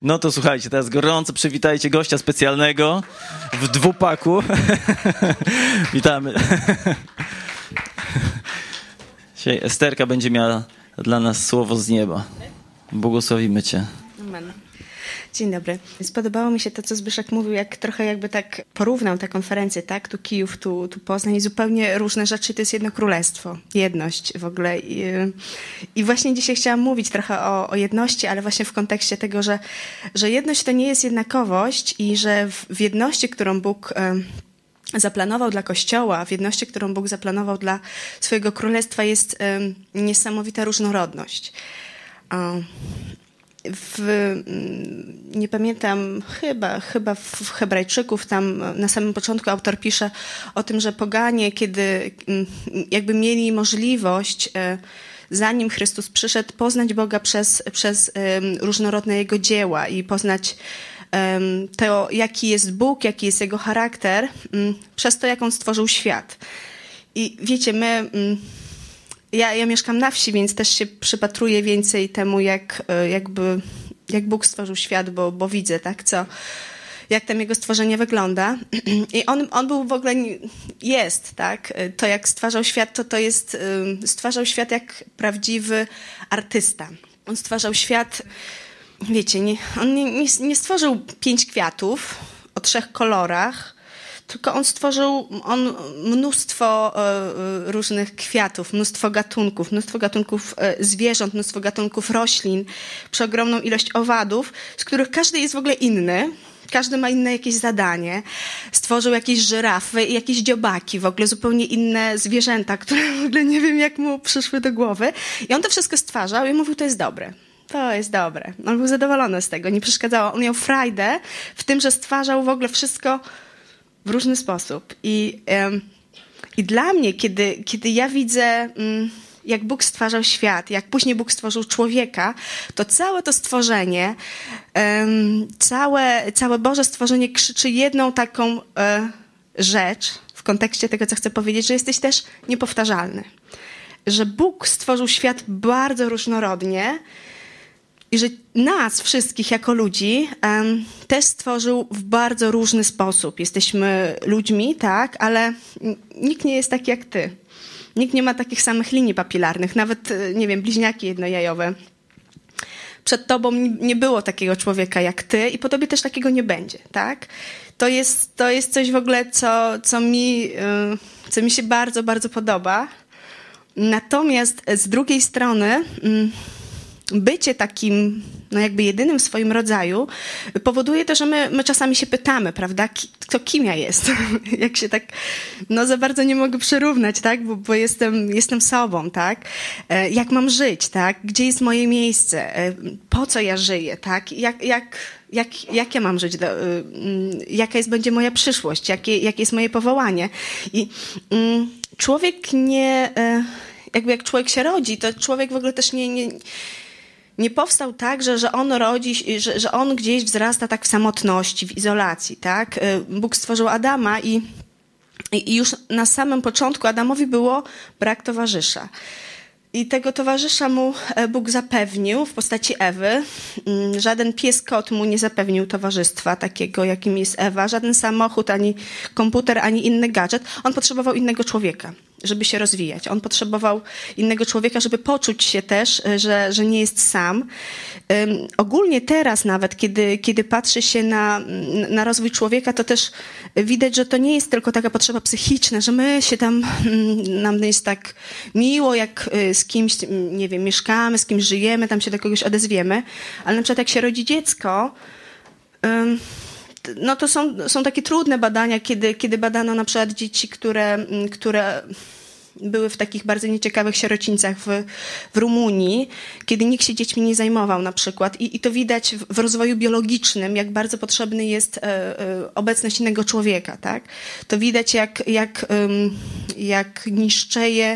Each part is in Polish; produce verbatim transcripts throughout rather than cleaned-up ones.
No to słuchajcie, teraz gorąco przywitajcie gościa specjalnego w dwupaku. Witamy. Dzisiaj Esterka będzie miała dla nas słowo z nieba. Błogosławimy Cię. Amen. Dzień dobry. Spodobało mi się to, co Zbyszek mówił, jak trochę jakby tak porównał te konferencje, tak? Tu Kijów, tu, tu Poznań i zupełnie różne rzeczy. To jest jedno królestwo, jedność w ogóle. I, i właśnie dzisiaj chciałam mówić trochę o, o jedności, ale właśnie w kontekście tego, że, że jedność to nie jest jednakowość i że w, w jedności, którą Bóg y, zaplanował dla Kościoła, w jedności, którą Bóg zaplanował dla swojego królestwa jest y, niesamowita różnorodność. Y, W, nie pamiętam, chyba, chyba w Hebrajczyków tam na samym początku autor pisze o tym, że poganie, kiedy jakby mieli możliwość, zanim Chrystus przyszedł, poznać Boga przez, przez różnorodne Jego dzieła i poznać to, jaki jest Bóg, jaki jest Jego charakter, przez to, jak On stworzył świat. I wiecie, my... Ja, ja mieszkam na wsi, więc też się przypatruję więcej temu, jak, jakby, jak Bóg stworzył świat, bo, bo widzę, tak, co, jak tam jego stworzenie wygląda. I on, on był w ogóle, jest, tak, to jak stwarzał świat, to to jest, stwarzał świat jak prawdziwy artysta. On stwarzał świat, wiecie, nie, on nie, nie, nie stworzył pięć kwiatów o trzech kolorach, tylko on stworzył on mnóstwo e, różnych kwiatów, mnóstwo gatunków, mnóstwo gatunków e, zwierząt, mnóstwo gatunków roślin, przeogromną ilość owadów, z których każdy jest w ogóle inny. Każdy ma inne jakieś zadanie. Stworzył jakieś żyrafy i jakieś dziobaki, w ogóle zupełnie inne zwierzęta, które w ogóle nie wiem, jak mu przyszły do głowy. I on to wszystko stwarzał i mówił, to jest dobre. To jest dobre. On był zadowolony z tego, nie przeszkadzało. On miał frajdę w tym, że stwarzał w ogóle wszystko w różny sposób. I, um, i dla mnie, kiedy, kiedy ja widzę, um, jak Bóg stwarzał świat, jak później Bóg stworzył człowieka, to całe to stworzenie, um, całe, całe Boże stworzenie krzyczy jedną taką uh, rzecz w kontekście tego, co chcę powiedzieć, że jesteś też niepowtarzalny. Że Bóg stworzył świat bardzo różnorodnie, i że nas wszystkich jako ludzi um, też stworzył w bardzo różny sposób. Jesteśmy ludźmi, tak, ale nikt nie jest taki jak ty. Nikt nie ma takich samych linii papilarnych, nawet, nie wiem, bliźniaki jednojajowe. Przed tobą nie było takiego człowieka jak ty i po tobie też takiego nie będzie, tak? To jest, to jest coś w ogóle, co, co, mi, co mi się bardzo, bardzo podoba. Natomiast z drugiej strony... bycie takim, no jakby jedynym w swoim rodzaju powoduje to, że my, my czasami się pytamy, prawda, kto kim ja jestem? Jak się tak, no za bardzo nie mogę przyrównać, tak, bo, bo jestem, jestem sobą, tak? Jak mam żyć, tak? Gdzie jest moje miejsce? Po co ja żyję, tak? Jak, jak, jak, jak ja mam żyć? Do, jaka jest, będzie moja przyszłość? Jakie, jakie jest moje powołanie? I mm, człowiek nie, jakby jak człowiek się rodzi, to człowiek w ogóle też nie, nie Nie powstał tak, że, że on rodzi, że, że on gdzieś wzrasta tak w samotności, w izolacji, tak? Bóg stworzył Adama i, i już na samym początku Adamowi było brak towarzysza. I tego towarzysza mu Bóg zapewnił w postaci Ewy. Żaden pies, kot mu nie zapewnił towarzystwa takiego, jakim jest Ewa. Żaden samochód, ani komputer, ani inny gadżet. On potrzebował innego człowieka, żeby się rozwijać. On potrzebował innego człowieka, żeby poczuć się też, że, że nie jest sam. Um, ogólnie teraz nawet, kiedy, kiedy patrzy się na, na rozwój człowieka, to też widać, że to nie jest tylko taka potrzeba psychiczna, że my się tam, nam jest tak miło, jak z kimś, nie wiem, mieszkamy, z kimś żyjemy, tam się do kogoś odezwiemy, ale na przykład jak się rodzi dziecko, um, no to są, są takie trudne badania, kiedy, kiedy badano na przykład dzieci, które, które były w takich bardzo nieciekawych sierocińcach w, w Rumunii, kiedy nikt się dziećmi nie zajmował na przykład. I, i to widać w, w rozwoju biologicznym, jak bardzo potrzebny jest e, e, obecność innego człowieka, tak? To widać, jak, jak, um, jak niszczeje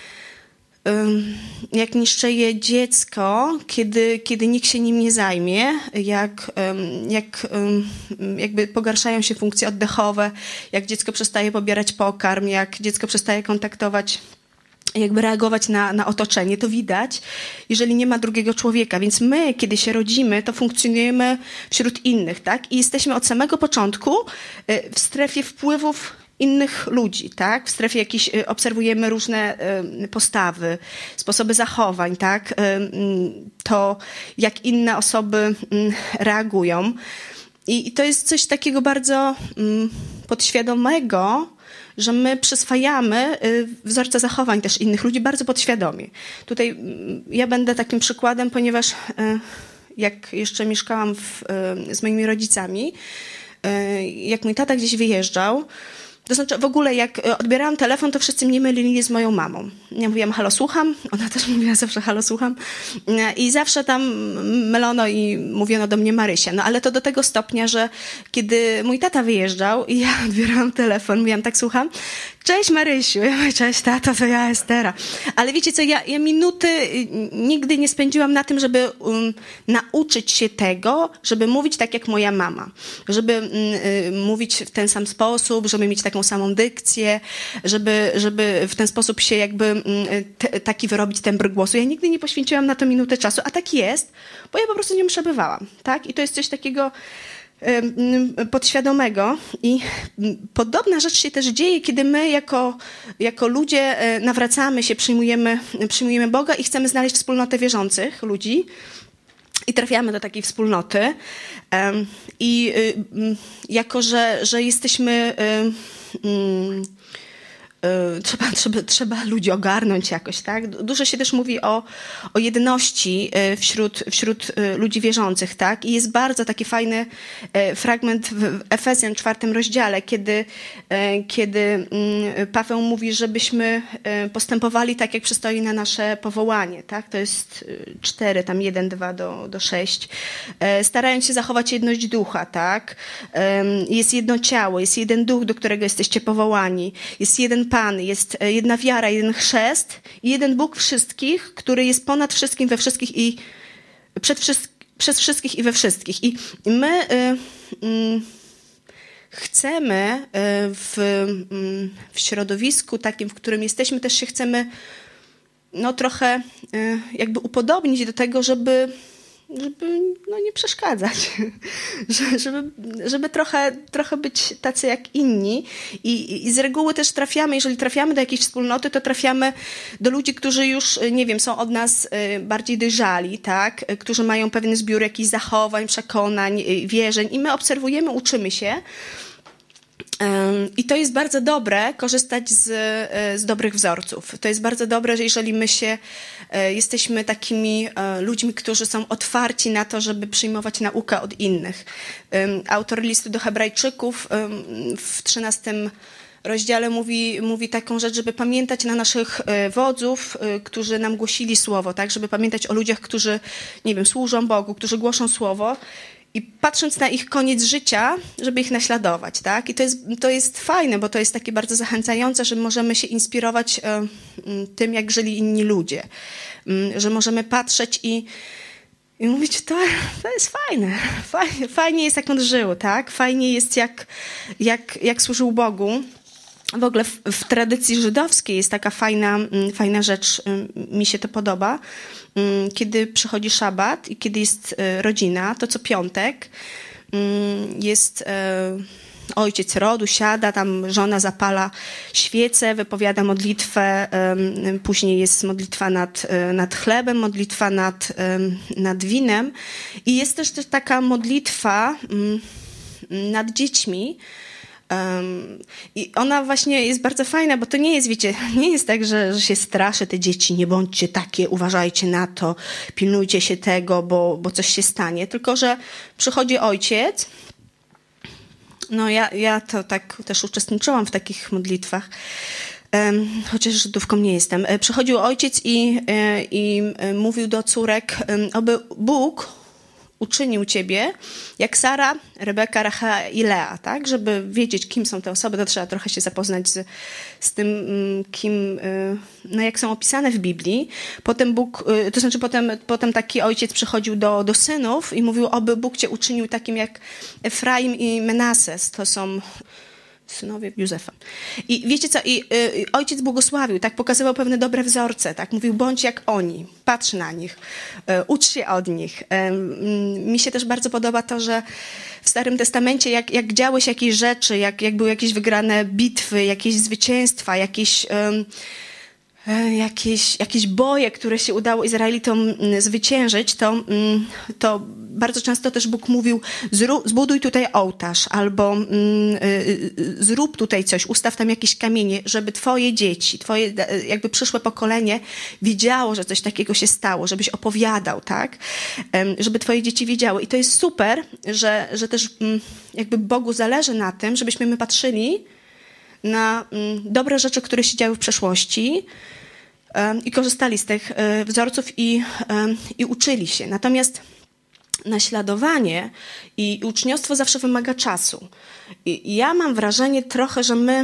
jak niszczeje dziecko, kiedy, kiedy nikt się nim nie zajmie, jak, jak jakby pogarszają się funkcje oddechowe, jak dziecko przestaje pobierać pokarm, jak dziecko przestaje kontaktować jakby reagować na, na otoczenie. To widać, jeżeli nie ma drugiego człowieka. Więc my, kiedy się rodzimy, to funkcjonujemy wśród innych, tak? I jesteśmy od samego początku w strefie wpływów innych ludzi, tak? W strefie jakiejś obserwujemy różne postawy, sposoby zachowań, tak? To, jak inne osoby reagują. I to jest coś takiego bardzo podświadomego, że my przyswajamy wzorce zachowań też innych ludzi bardzo podświadomie. Tutaj ja będę takim przykładem, ponieważ jak jeszcze mieszkałam w, z moimi rodzicami, jak mój tata gdzieś wyjeżdżał, to znaczy w ogóle jak odbierałam telefon, to wszyscy mnie mylili z moją mamą. Ja mówiłam halo, słucham, ona też mówiła zawsze halo, słucham i zawsze tam mylono i mówiono do mnie Marysia. No ale to do tego stopnia, że kiedy mój tata wyjeżdżał i ja odbierałam telefon, mówiłam tak, słucham, cześć Marysiu, ja mówię, cześć tato, to ja Estera. Ale wiecie co, ja, ja minuty nigdy nie spędziłam na tym, żeby um, nauczyć się tego, żeby mówić tak jak moja mama. Żeby um, mówić w ten sam sposób, żeby mieć taką samą dykcję, żeby, żeby w ten sposób się jakby te, taki wyrobić tembr głosu. Ja nigdy nie poświęciłam na to minutę czasu, a tak jest, bo ja po prostu nią przebywałam, tak? I to jest coś takiego podświadomego i podobna rzecz się też dzieje, kiedy my jako, jako ludzie nawracamy się, przyjmujemy, przyjmujemy Boga i chcemy znaleźć wspólnotę wierzących ludzi i trafiamy do takiej wspólnoty i jako, że, że jesteśmy Trzeba, trzeba, trzeba ludzi ogarnąć jakoś, tak? Dużo się też mówi o, o jedności wśród, wśród ludzi wierzących, tak? I jest bardzo taki fajny fragment w Efezjan czwartym rozdziale, kiedy, kiedy Paweł mówi, żebyśmy postępowali tak, jak przystoi na nasze powołanie, tak? To jest cztery, tam jeden, dwa do, do sześć. Starając się zachować jedność ducha, tak? Jest jedno ciało, jest jeden duch, do którego jesteście powołani, jest jeden Pan, jest jedna wiara, jeden chrzest i jeden Bóg wszystkich, który jest ponad wszystkim, we wszystkich i przed wszyst- przez wszystkich i we wszystkich. I my y, y, chcemy y, w, y, w środowisku takim, w którym jesteśmy, też się chcemy no, trochę y, jakby upodobnić do tego, żeby żeby no, nie przeszkadzać, żeby, żeby trochę, trochę być tacy jak inni. I, I z reguły też trafiamy, jeżeli trafiamy do jakiejś wspólnoty, to trafiamy do ludzi, którzy już, nie wiem, są od nas bardziej dojrzali, tak? Którzy mają pewien zbiór jakichś zachowań, przekonań, wierzeń i my obserwujemy, uczymy się. I to jest bardzo dobre, korzystać z, z dobrych wzorców. To jest bardzo dobre, że jeżeli my się jesteśmy takimi ludźmi, którzy są otwarci na to, żeby przyjmować naukę od innych. Autor listu do Hebrajczyków w trzynastym rozdziale mówi, mówi taką rzecz, żeby pamiętać na naszych wodzów, którzy nam głosili słowo, tak? Żeby pamiętać o ludziach, którzy, nie wiem, służą Bogu, którzy głoszą słowo. I patrząc na ich koniec życia, żeby ich naśladować, tak? I to jest, to jest fajne, bo to jest takie bardzo zachęcające, że możemy się inspirować e, tym, jak żyli inni ludzie. Że możemy patrzeć i, i mówić, to, to jest fajne. Fajnie, fajnie jest, jak on żył, tak? Fajnie jest, jak, jak, jak służył Bogu. W ogóle w, w tradycji żydowskiej jest taka fajna, fajna rzecz, mi się to podoba. Kiedy przychodzi szabat i kiedy jest rodzina, to co piątek jest ojciec rodu, siada, tam żona zapala świecę, wypowiada modlitwę, później jest modlitwa nad, nad chlebem, modlitwa nad, nad winem i jest też, też taka modlitwa nad dziećmi. Um, I ona właśnie jest bardzo fajna, bo to nie jest, wiecie, nie jest tak, że, że się straszy te dzieci, nie bądźcie takie, uważajcie na to, pilnujcie się tego, bo, bo coś się stanie, tylko że przychodzi ojciec, no ja, ja to tak też uczestniczyłam w takich modlitwach, um, chociaż Żydówką nie jestem. Przychodził ojciec i, i mówił do córek, aby Bóg uczynił ciebie, jak Sara, Rebeka, Rachela i Lea, tak? Żeby wiedzieć, kim są te osoby, to trzeba trochę się zapoznać z, z tym, kim, no jak są opisane w Biblii. Potem Bóg, to znaczy potem, potem taki ojciec przychodził do, do synów i mówił, oby Bóg cię uczynił takim jak Efraim i Menases. To są synowie Józefa. I wiecie co, i y, ojciec błogosławił, tak, pokazywał pewne dobre wzorce, tak, mówił, bądź jak oni, patrz na nich, y, ucz się od nich. Y, y, mi się też bardzo podoba to, że w Starym Testamencie, jak, jak działy się jakieś rzeczy, jak, jak były jakieś wygrane bitwy, jakieś zwycięstwa, jakieś... Y, Jakieś, jakieś boje, które się udało Izraelitom zwyciężyć, to, to bardzo często też Bóg mówił, zbuduj tutaj ołtarz, albo zrób tutaj coś, ustaw tam jakieś kamienie, żeby twoje dzieci, twoje jakby przyszłe pokolenie wiedziało, że coś takiego się stało, żebyś opowiadał, tak? Żeby twoje dzieci wiedziały. I to jest super, że, że też jakby Bogu zależy na tym, żebyśmy my patrzyli na dobre rzeczy, które się działy w przeszłości i korzystali z tych wzorców i, i uczyli się. Natomiast naśladowanie i uczniostwo zawsze wymaga czasu. I ja mam wrażenie trochę, że my...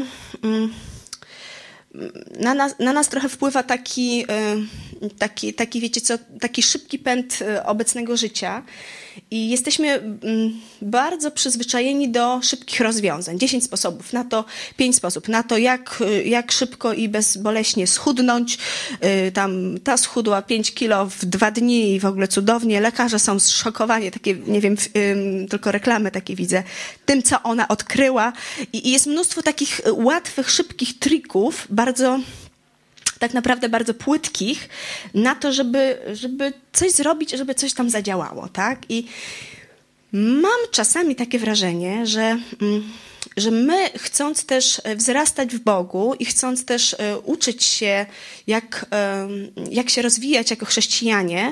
Na nas, na nas trochę wpływa taki, taki, taki, wiecie co, taki szybki pęd obecnego życia i jesteśmy bardzo przyzwyczajeni do szybkich rozwiązań. Dziesięć sposobów na to, pięć sposobów na to, jak, jak szybko i bezboleśnie schudnąć. Tam ta schudła pięć kilo w dwa dni i w ogóle cudownie. Lekarze są zszokowani, takie, nie wiem, tylko reklamy takie widzę, tym, co ona odkryła. I, i jest mnóstwo takich łatwych, szybkich trików, bardzo, tak naprawdę bardzo płytkich na to, żeby, żeby coś zrobić, żeby coś tam zadziałało, tak? I mam czasami takie wrażenie, że, że my, chcąc też wzrastać w Bogu i chcąc też uczyć się, jak, jak się rozwijać jako chrześcijanie,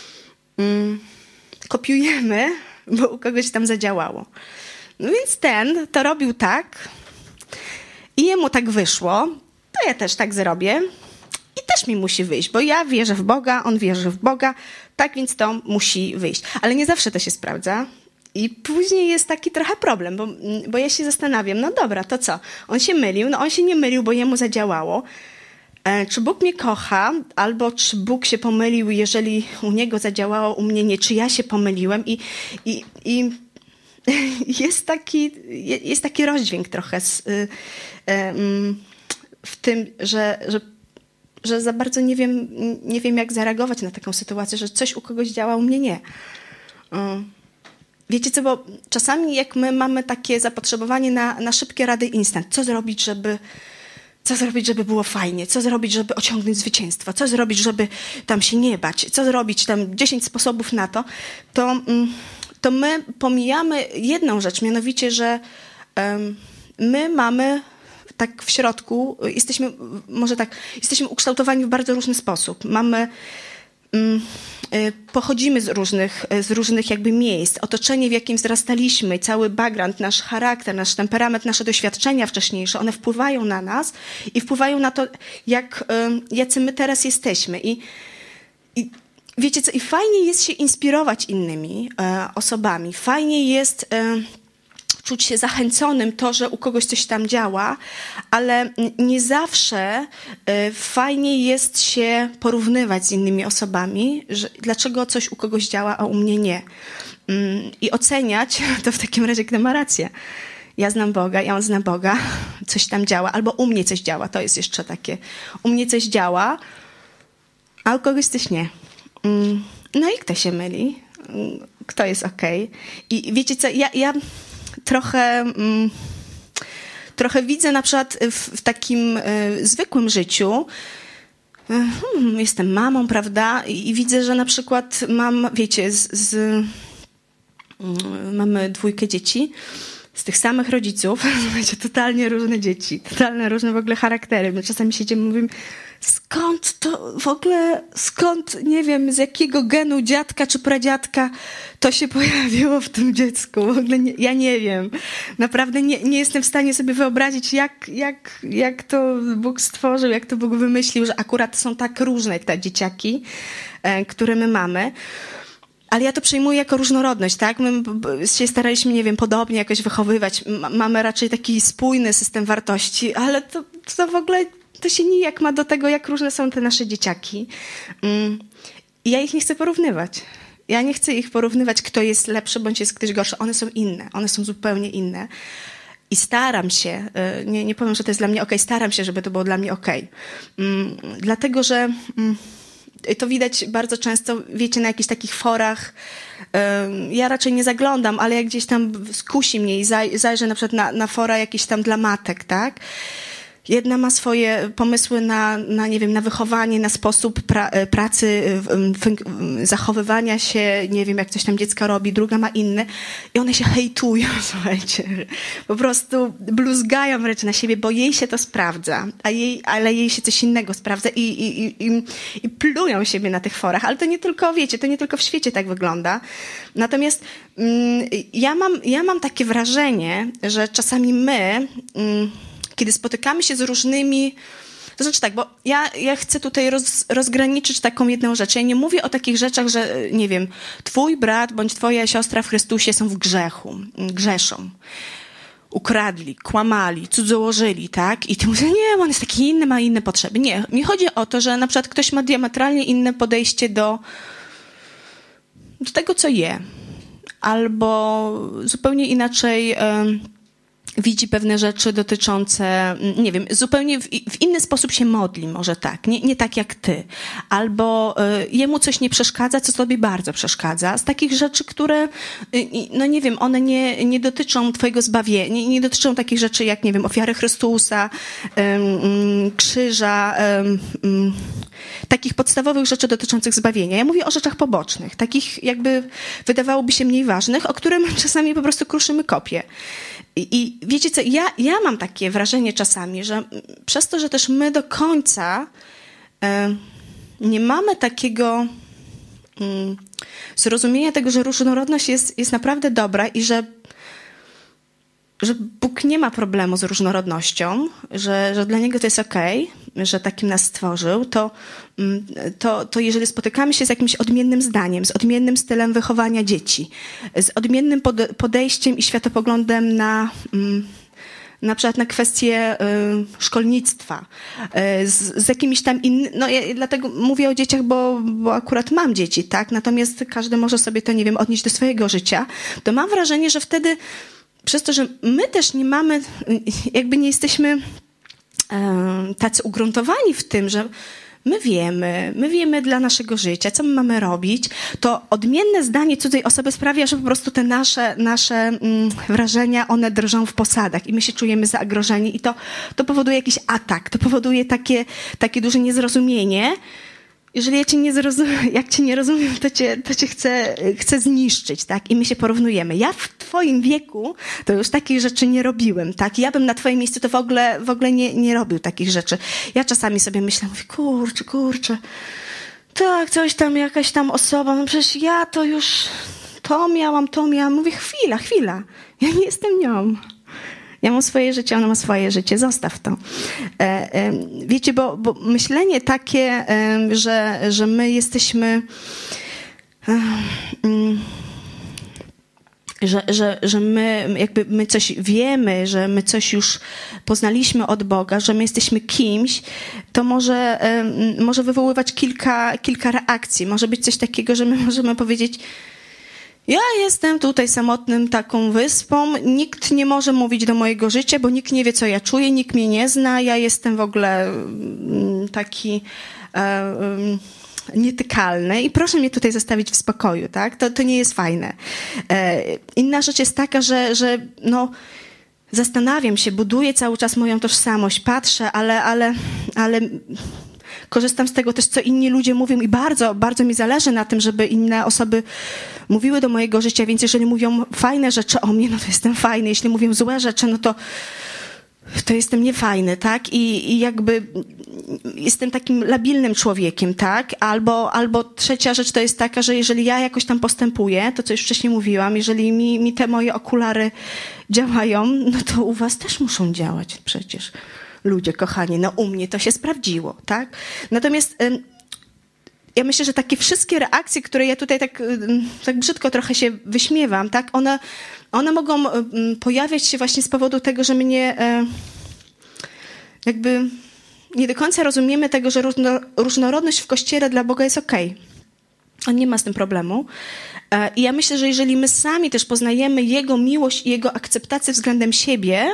kopiujemy, bo u kogoś tam zadziałało. No więc ten to robił tak i jemu tak wyszło, to ja też tak zrobię i też mi musi wyjść, bo ja wierzę w Boga, on wierzy w Boga, tak więc to musi wyjść. Ale nie zawsze to się sprawdza i później jest taki trochę problem, bo, bo ja się zastanawiam, no dobra, to co? On się mylił, no on się nie mylił, bo jemu zadziałało. E, czy Bóg mnie kocha, albo czy Bóg się pomylił, jeżeli u niego zadziałało, u mnie nie, czy ja się pomyliłem i, i, i jest taki, jest taki rozdźwięk trochę z, y, y, w tym, że, że, że za bardzo nie wiem, nie wiem, jak zareagować na taką sytuację, że coś u kogoś działa, u mnie nie. Wiecie co, bo czasami jak my mamy takie zapotrzebowanie na, na szybkie rady instant, co zrobić, żeby co zrobić, żeby było fajnie, co zrobić, żeby osiągnąć zwycięstwo, co zrobić, żeby tam się nie bać, co zrobić, tam dziesięć sposobów na to, to, to my pomijamy jedną rzecz, mianowicie, że um, my mamy tak w środku, jesteśmy, może tak, jesteśmy ukształtowani w bardzo różny sposób. Mamy, mm, y, pochodzimy z różnych, z różnych jakby miejsc, otoczenie, w jakim wzrastaliśmy, cały background, nasz charakter, nasz temperament, nasze doświadczenia wcześniejsze, one wpływają na nas i wpływają na to, jak, y, jacy my teraz jesteśmy. I, i wiecie co, i fajnie jest się inspirować innymi y, osobami, fajnie jest... Y, czuć się zachęconym to, że u kogoś coś tam działa, ale nie zawsze y, fajnie jest się porównywać z innymi osobami, że dlaczego coś u kogoś działa, a u mnie nie. Y, I oceniać, to w takim razie kto ma rację. Ja znam Boga, ja on zna Boga, coś tam działa, albo u mnie coś działa, to jest jeszcze takie. U mnie coś działa, a u kogoś coś nie. Y, no i kto się myli? Y, kto jest okej? I wiecie co, ja... ja Trochę, mm, trochę widzę na przykład w, w takim y, zwykłym życiu, y, hmm, jestem mamą, prawda, i, i widzę, że na przykład mam, wiecie, z, z, y, mamy dwójkę dzieci z tych samych rodziców, słuchajcie, totalnie różne dzieci, totalnie różne w ogóle charaktery. My czasami siedzimy i mówimy, skąd to w ogóle, skąd, nie wiem, z jakiego genu dziadka czy pradziadka to się pojawiło w tym dziecku. W ogóle nie, ja nie wiem. Naprawdę nie, nie jestem w stanie sobie wyobrazić, jak, jak, jak to Bóg stworzył, jak to Bóg wymyślił, że akurat są tak różne te dzieciaki, e, które my mamy. Ale ja to przyjmuję jako różnorodność, tak? My się staraliśmy, nie wiem, podobnie jakoś wychowywać. Mamy raczej taki spójny system wartości, ale to, to w ogóle to się nijak ma do tego, jak różne są te nasze dzieciaki. I ja ich nie chcę porównywać. Ja nie chcę ich porównywać, kto jest lepszy, bądź jest ktoś gorszy. One są inne. One są zupełnie inne. I staram się, nie, nie powiem, że to jest dla mnie okej, staram się, żeby to było dla mnie okej. Mm, dlatego, że mm, to widać bardzo często, wiecie, na jakichś takich forach. Um, ja raczej nie zaglądam, ale jak gdzieś tam skusi mnie i zaj, zajrzę na przykład na, na fora jakieś tam dla matek, tak? Jedna ma swoje pomysły na, na, nie wiem, na wychowanie, na sposób pra, pracy, zachowywania się, nie wiem, jak coś tam dziecko robi, druga ma inny i one się hejtują, słuchajcie, po prostu bluzgają wręcz na siebie, bo jej się to sprawdza, a jej, ale jej się coś innego sprawdza i, i, i, i, i plują siebie na tych forach, ale to nie tylko, wiecie, to nie tylko w świecie tak wygląda. Natomiast mm, ja mam, ja mam takie wrażenie, że czasami my... Mm, kiedy spotykamy się z różnymi... To znaczy tak, bo ja, ja chcę tutaj roz, rozgraniczyć taką jedną rzecz. Ja nie mówię o takich rzeczach, że, nie wiem, twój brat bądź twoja siostra w Chrystusie są w grzechu, grzeszą. Ukradli, kłamali, cudzołożyli, tak? I ty mówisz, nie, on jest taki inny, ma inne potrzeby. Nie, mi chodzi o to, że na przykład ktoś ma diametralnie inne podejście do, do tego, co je. Albo zupełnie inaczej... Um, widzi pewne rzeczy dotyczące, nie wiem, zupełnie w, w inny sposób się modli, może tak, nie, nie tak jak ty. Albo y, jemu coś nie przeszkadza, co tobie bardzo przeszkadza. Z takich rzeczy, które, y, no nie wiem, one nie, nie dotyczą twojego zbawienia, nie, nie dotyczą takich rzeczy jak, nie wiem, ofiary Chrystusa, y, y, krzyża, y, y, takich podstawowych rzeczy dotyczących zbawienia. Ja mówię o rzeczach pobocznych, takich jakby wydawałoby się mniej ważnych, o które my czasami po prostu kruszymy kopie. I, I wiecie co, ja, ja mam takie wrażenie czasami, że przez to, że też my do końca e, nie mamy takiego mm, zrozumienia tego, że różnorodność jest, jest naprawdę dobra i że, że Bóg nie ma problemu z różnorodnością, że, że dla Niego to jest okej, że takim nas stworzył, to, to, to jeżeli spotykamy się z jakimś odmiennym zdaniem, z odmiennym stylem wychowania dzieci, z odmiennym podejściem i światopoglądem na, na przykład na kwestie szkolnictwa, z, z jakimiś tam innymi, no ja dlatego mówię o dzieciach, bo, bo akurat mam dzieci, tak? Natomiast każdy może sobie to, nie wiem, odnieść do swojego życia, to mam wrażenie, że wtedy przez to, że my też nie mamy, jakby nie jesteśmy tacy ugruntowani w tym, że my wiemy, my wiemy dla naszego życia, co my mamy robić, to odmienne zdanie cudzej osoby sprawia, że po prostu te nasze, nasze mm, wrażenia, one drżą w posadach i my się czujemy zagrożeni i to, to powoduje jakiś atak, to powoduje takie, takie duże niezrozumienie. Jeżeli ja cię nie zrozumiem, jak cię nie rozumiem, to cię, to cię chcę, chcę zniszczyć, tak? I my się porównujemy. Ja w twoim wieku to już takich rzeczy nie robiłem, tak? Ja bym na twoim miejscu to w ogóle, w ogóle nie, nie robił takich rzeczy. Ja czasami sobie myślę, mówię, kurczę, kurczę, tak, coś tam, jakaś tam osoba, no przecież ja to już, to miałam, to miałam. Mówię, chwila, chwila, ja nie jestem nią. Ja mam swoje życie, ona ma swoje życie, zostaw to. E, e, wiecie, bo, bo myślenie takie, e, że, że my jesteśmy, e, mm, że, że, że my jakby my coś wiemy, że my coś już poznaliśmy od Boga, że my jesteśmy kimś, to może, e, może wywoływać kilka, kilka reakcji. Może być coś takiego, że my możemy powiedzieć, ja jestem tutaj samotnym taką wyspą, nikt nie może mówić do mojego życia, bo nikt nie wie, co ja czuję, nikt mnie nie zna, ja jestem w ogóle taki e, um, nietykalny i proszę mnie tutaj zostawić w spokoju, tak? To, to nie jest fajne. E, inna rzecz jest taka, że, że no, zastanawiam się, buduję cały czas moją tożsamość, patrzę, ale, ale, ale korzystam z tego też, co inni ludzie mówią i bardzo, bardzo mi zależy na tym, żeby inne osoby mówiły do mojego życia, więc jeżeli mówią fajne rzeczy o mnie, no to jestem fajny. Jeśli mówią złe rzeczy, no to, to jestem niefajny, tak? I, i jakby jestem takim labilnym człowiekiem, tak? Albo, albo trzecia rzecz to jest taka, że jeżeli ja jakoś tam postępuję, to co już wcześniej mówiłam, jeżeli mi, mi te moje okulary działają, no to u was też muszą działać przecież. Ludzie kochani, no u mnie to się sprawdziło, tak? Natomiast ym, ja myślę, że takie wszystkie reakcje, które ja tutaj tak, ym, tak brzydko trochę się wyśmiewam, tak? One, one mogą ym, pojawiać się właśnie z powodu tego, że my nie, y, jakby nie do końca rozumiemy tego, że różno, różnorodność w Kościele dla Boga jest okej. On nie ma z tym problemu. I ja myślę, że jeżeli my sami też poznajemy Jego miłość i Jego akceptację względem siebie,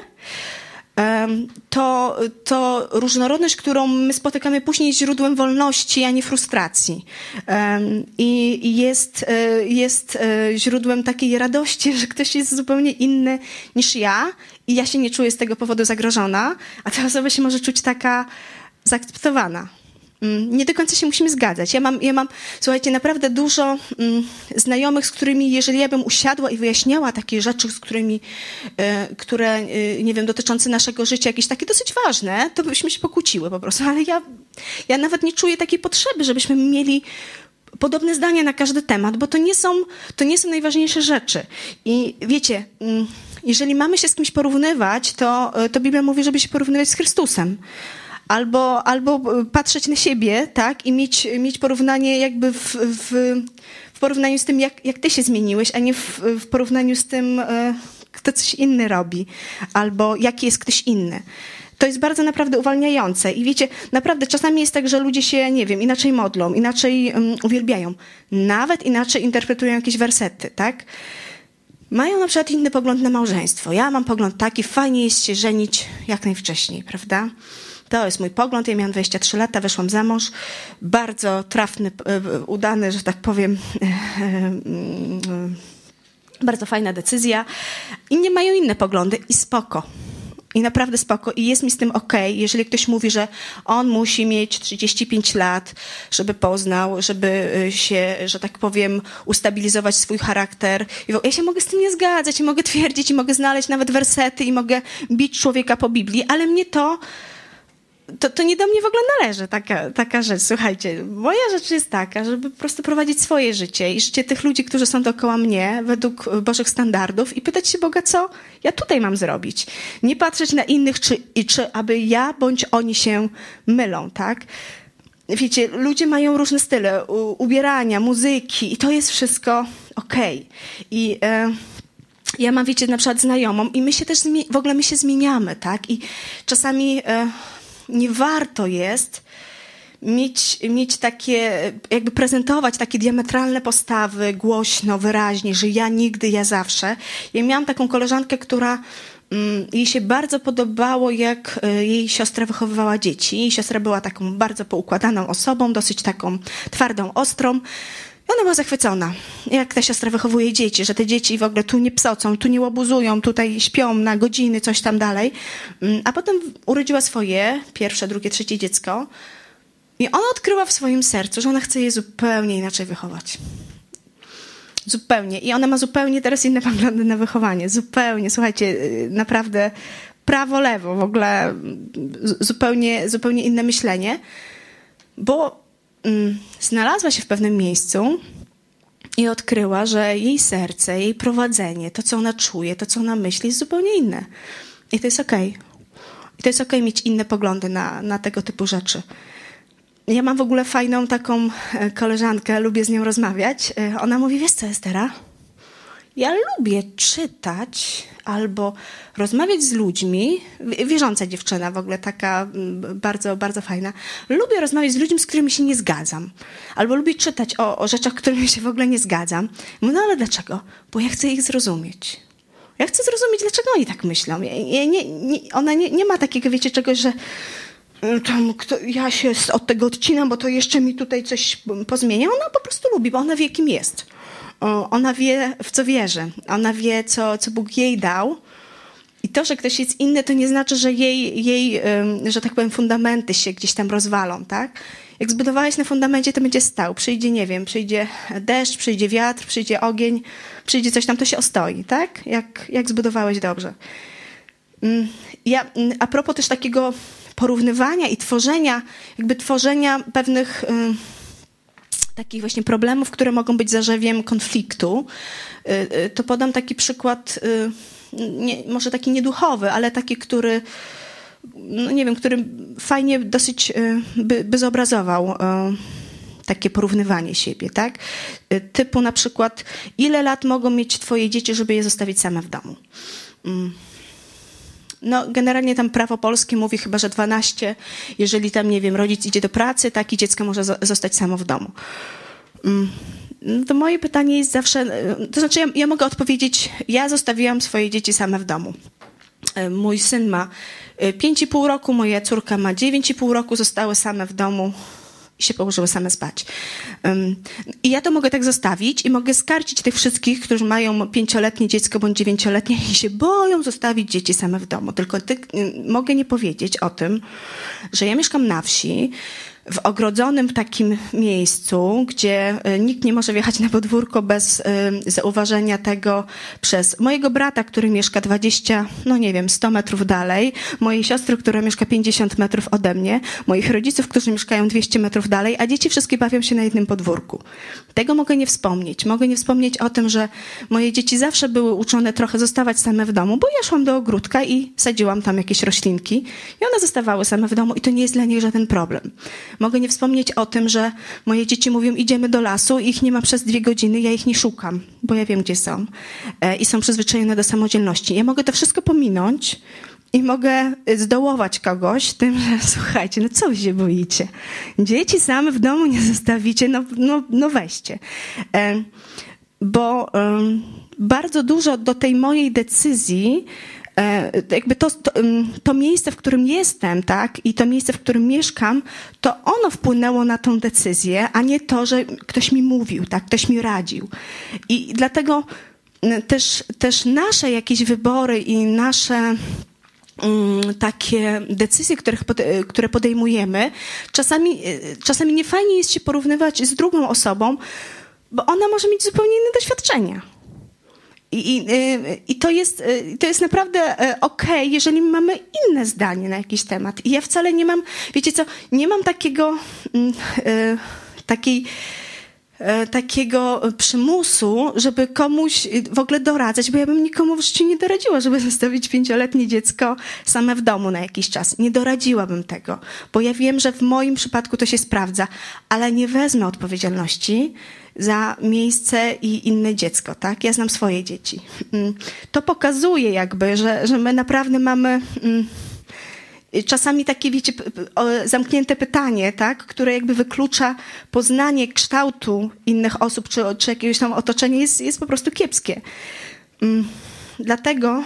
to, to różnorodność, którą my spotykamy później, jest źródłem wolności, a nie frustracji. I jest, jest źródłem takiej radości, że ktoś jest zupełnie inny niż ja i ja się nie czuję z tego powodu zagrożona, a ta osoba się może czuć taka zaakceptowana. Nie do końca się musimy zgadzać. Ja mam, ja mam słuchajcie, naprawdę dużo mm, znajomych, z którymi, jeżeli ja bym usiadła i wyjaśniała takie rzeczy, z którymi, y, które, y, nie wiem, dotyczące naszego życia, jakieś takie dosyć ważne, to byśmy się pokłóciły po prostu. Ale ja, ja nawet nie czuję takiej potrzeby, żebyśmy mieli podobne zdania na każdy temat, bo to nie są, to nie są najważniejsze rzeczy. I wiecie, mm, jeżeli mamy się z kimś porównywać, to, to Biblia mówi, żeby się porównywać z Chrystusem. Albo, albo patrzeć na siebie, tak, i mieć, mieć porównanie jakby w, w, w porównaniu z tym, jak, jak ty się zmieniłeś, a nie w, w porównaniu z tym, kto coś inny robi, albo jaki jest ktoś inny. To jest bardzo naprawdę uwalniające. I wiecie, naprawdę czasami jest tak, że ludzie się, nie wiem, inaczej modlą, inaczej um, uwielbiają, nawet inaczej interpretują jakieś wersety, tak? Mają na przykład inny pogląd na małżeństwo. Ja mam pogląd taki, fajnie jest się żenić jak najwcześniej, prawda? To jest mój pogląd. Ja miałam dwadzieścia trzy lata, weszłam za mąż. Bardzo trafny, udany, że tak powiem, bardzo fajna decyzja. Inni mają inne poglądy i spoko. I naprawdę spoko. I jest mi z tym okej, jeżeli ktoś mówi, że on musi mieć trzydzieści pięć lat, żeby poznał, żeby się, że tak powiem, ustabilizować swój charakter. I ja się mogę z tym nie zgadzać i mogę twierdzić i mogę znaleźć nawet wersety i mogę bić człowieka po Biblii, ale mnie to To, to nie do mnie w ogóle należy, taka, taka rzecz. Słuchajcie, moja rzecz jest taka, żeby po prostu prowadzić swoje życie i życie tych ludzi, którzy są dookoła mnie, według Bożych standardów i pytać się Boga, co ja tutaj mam zrobić. Nie patrzeć na innych, czy, i czy aby ja bądź oni się mylą, tak? Wiecie, ludzie mają różne style u, ubierania, muzyki i to jest wszystko okej. I e, ja mam, wiecie, na przykład znajomą i my się też, w ogóle my się zmieniamy, tak? I czasami e, nie warto jest mieć, mieć takie, jakby prezentować takie diametralne postawy głośno, wyraźnie, że ja nigdy, ja zawsze. Ja miałam taką koleżankę, która mm, jej się bardzo podobało, jak y, jej siostra wychowywała dzieci. Jej siostra była taką bardzo poukładaną osobą, dosyć taką twardą, ostrą. I ona była zachwycona, jak ta siostra wychowuje dzieci, że te dzieci w ogóle tu nie psocą, tu nie łobuzują, tutaj śpią na godziny, coś tam dalej. A potem urodziła swoje pierwsze, drugie, trzecie dziecko i ona odkryła w swoim sercu, że ona chce je zupełnie inaczej wychować. Zupełnie. I ona ma zupełnie teraz inne poglądy na wychowanie. Zupełnie. Słuchajcie, naprawdę prawo, lewo, w ogóle zupełnie, zupełnie inne myślenie, bo znalazła się w pewnym miejscu i odkryła, że jej serce, jej prowadzenie, to co ona czuje, to co ona myśli jest zupełnie inne. I to jest okej. I to jest okej mieć inne poglądy na, na tego typu rzeczy. Ja mam w ogóle fajną taką koleżankę, lubię z nią rozmawiać. Ona mówi, wiesz co, Estera? Ja lubię czytać albo rozmawiać z ludźmi, wierząca dziewczyna w ogóle, taka bardzo, bardzo fajna. Lubię rozmawiać z ludźmi, z którymi się nie zgadzam. Albo lubię czytać o, o rzeczach, którymi się w ogóle nie zgadzam. Mówię, no ale dlaczego? Bo ja chcę ich zrozumieć. Ja chcę zrozumieć, dlaczego oni tak myślą. Ja, ja, nie, nie, ona nie, nie ma takiego, wiecie, czegoś, że tam, kto, ja się od tego odcinam, bo to jeszcze mi tutaj coś pozmienia. Ona po prostu lubi, bo ona wie, kim jest. Ona wie, w co wierzy. Ona wie, co, co Bóg jej dał. I to, że ktoś jest inny, to nie znaczy, że jej, jej, że tak powiem, fundamenty się gdzieś tam rozwalą, tak? Jak zbudowałeś na fundamencie, to będzie stał. Przyjdzie, nie wiem, przyjdzie deszcz, przyjdzie wiatr, przyjdzie ogień, przyjdzie coś tam, to się ostoi, tak? Jak, jak zbudowałeś dobrze. Ja, a propos też takiego porównywania i tworzenia, jakby tworzenia pewnych takich właśnie problemów, które mogą być zarzewiem konfliktu, to podam taki przykład, nie, może taki nieduchowy, ale taki, który, no nie wiem, który fajnie dosyć by, by zobrazował takie porównywanie siebie, tak? Typu na przykład, ile lat mogą mieć twoje dzieci, żeby je zostawić same w domu? No, generalnie tam prawo polskie mówi chyba, że dwanaście, jeżeli tam, nie wiem, rodzic idzie do pracy, tak, i dziecko może zostać samo w domu. no to moje pytanie jest zawsze, to znaczy ja, ja mogę odpowiedzieć, ja zostawiłam swoje dzieci same w domu. Mój syn ma pięć i pół roku, moja córka ma dziewięć i pół roku, zostały same w domu i się położyły same spać. Um, I ja to mogę tak zostawić i mogę skarcić tych wszystkich, którzy mają pięcioletnie dziecko bądź dziewięcioletnie i się boją zostawić dzieci same w domu. Tylko ty, mogę nie powiedzieć o tym, że ja mieszkam na wsi, w ogrodzonym takim miejscu, gdzie nikt nie może wjechać na podwórko bez y, zauważenia tego przez mojego brata, który mieszka dwadzieścia, no nie wiem, sto metrów dalej, mojej siostry, która mieszka pięćdziesiąt metrów ode mnie, moich rodziców, którzy mieszkają dwieście metrów dalej, a dzieci wszystkie bawią się na jednym podwórku. Tego mogę nie wspomnieć. Mogę nie wspomnieć o tym, że moje dzieci zawsze były uczone trochę zostawać same w domu, bo ja szłam do ogródka i sadziłam tam jakieś roślinki i one zostawały same w domu i to nie jest dla nich żaden problem. Mogę nie wspomnieć o tym, że moje dzieci mówią, idziemy do lasu, ich nie ma przez dwie godziny, ja ich nie szukam, bo ja wiem, gdzie są e, i są przyzwyczajone do samodzielności. Ja mogę to wszystko pominąć i mogę zdołować kogoś tym, że słuchajcie, no co wy się boicie? Dzieci same w domu nie zostawicie, no, no, no weźcie. E, bo e, bardzo dużo do tej mojej decyzji jakby to, to, to miejsce, w którym jestem, tak, i to miejsce, w którym mieszkam, to ono wpłynęło na tą decyzję, a nie to, że ktoś mi mówił, tak, ktoś mi radził. I dlatego też, też nasze jakieś wybory i nasze um, takie decyzje, których, które podejmujemy, czasami, czasami nie fajnie jest się porównywać z drugą osobą, bo ona może mieć zupełnie inne doświadczenia. I, i, i to, jest, to jest naprawdę okej, okay, jeżeli mamy inne zdanie na jakiś temat. I ja wcale nie mam, wiecie co, nie mam takiego, takiej, takiego przymusu, żeby komuś w ogóle doradzać, bo ja bym nikomu w życiu nie doradziła, żeby zostawić pięcioletnie dziecko same w domu na jakiś czas. Nie doradziłabym tego, bo ja wiem, że w moim przypadku to się sprawdza, ale nie wezmę odpowiedzialności za miejsce i inne dziecko, tak? Ja znam swoje dzieci. To pokazuje jakby, że, że my naprawdę mamy czasami takie, wiecie, zamknięte pytanie, tak? Które jakby wyklucza poznanie kształtu innych osób, czy, czy jakiegoś tam otoczenia jest, jest po prostu kiepskie. Dlatego,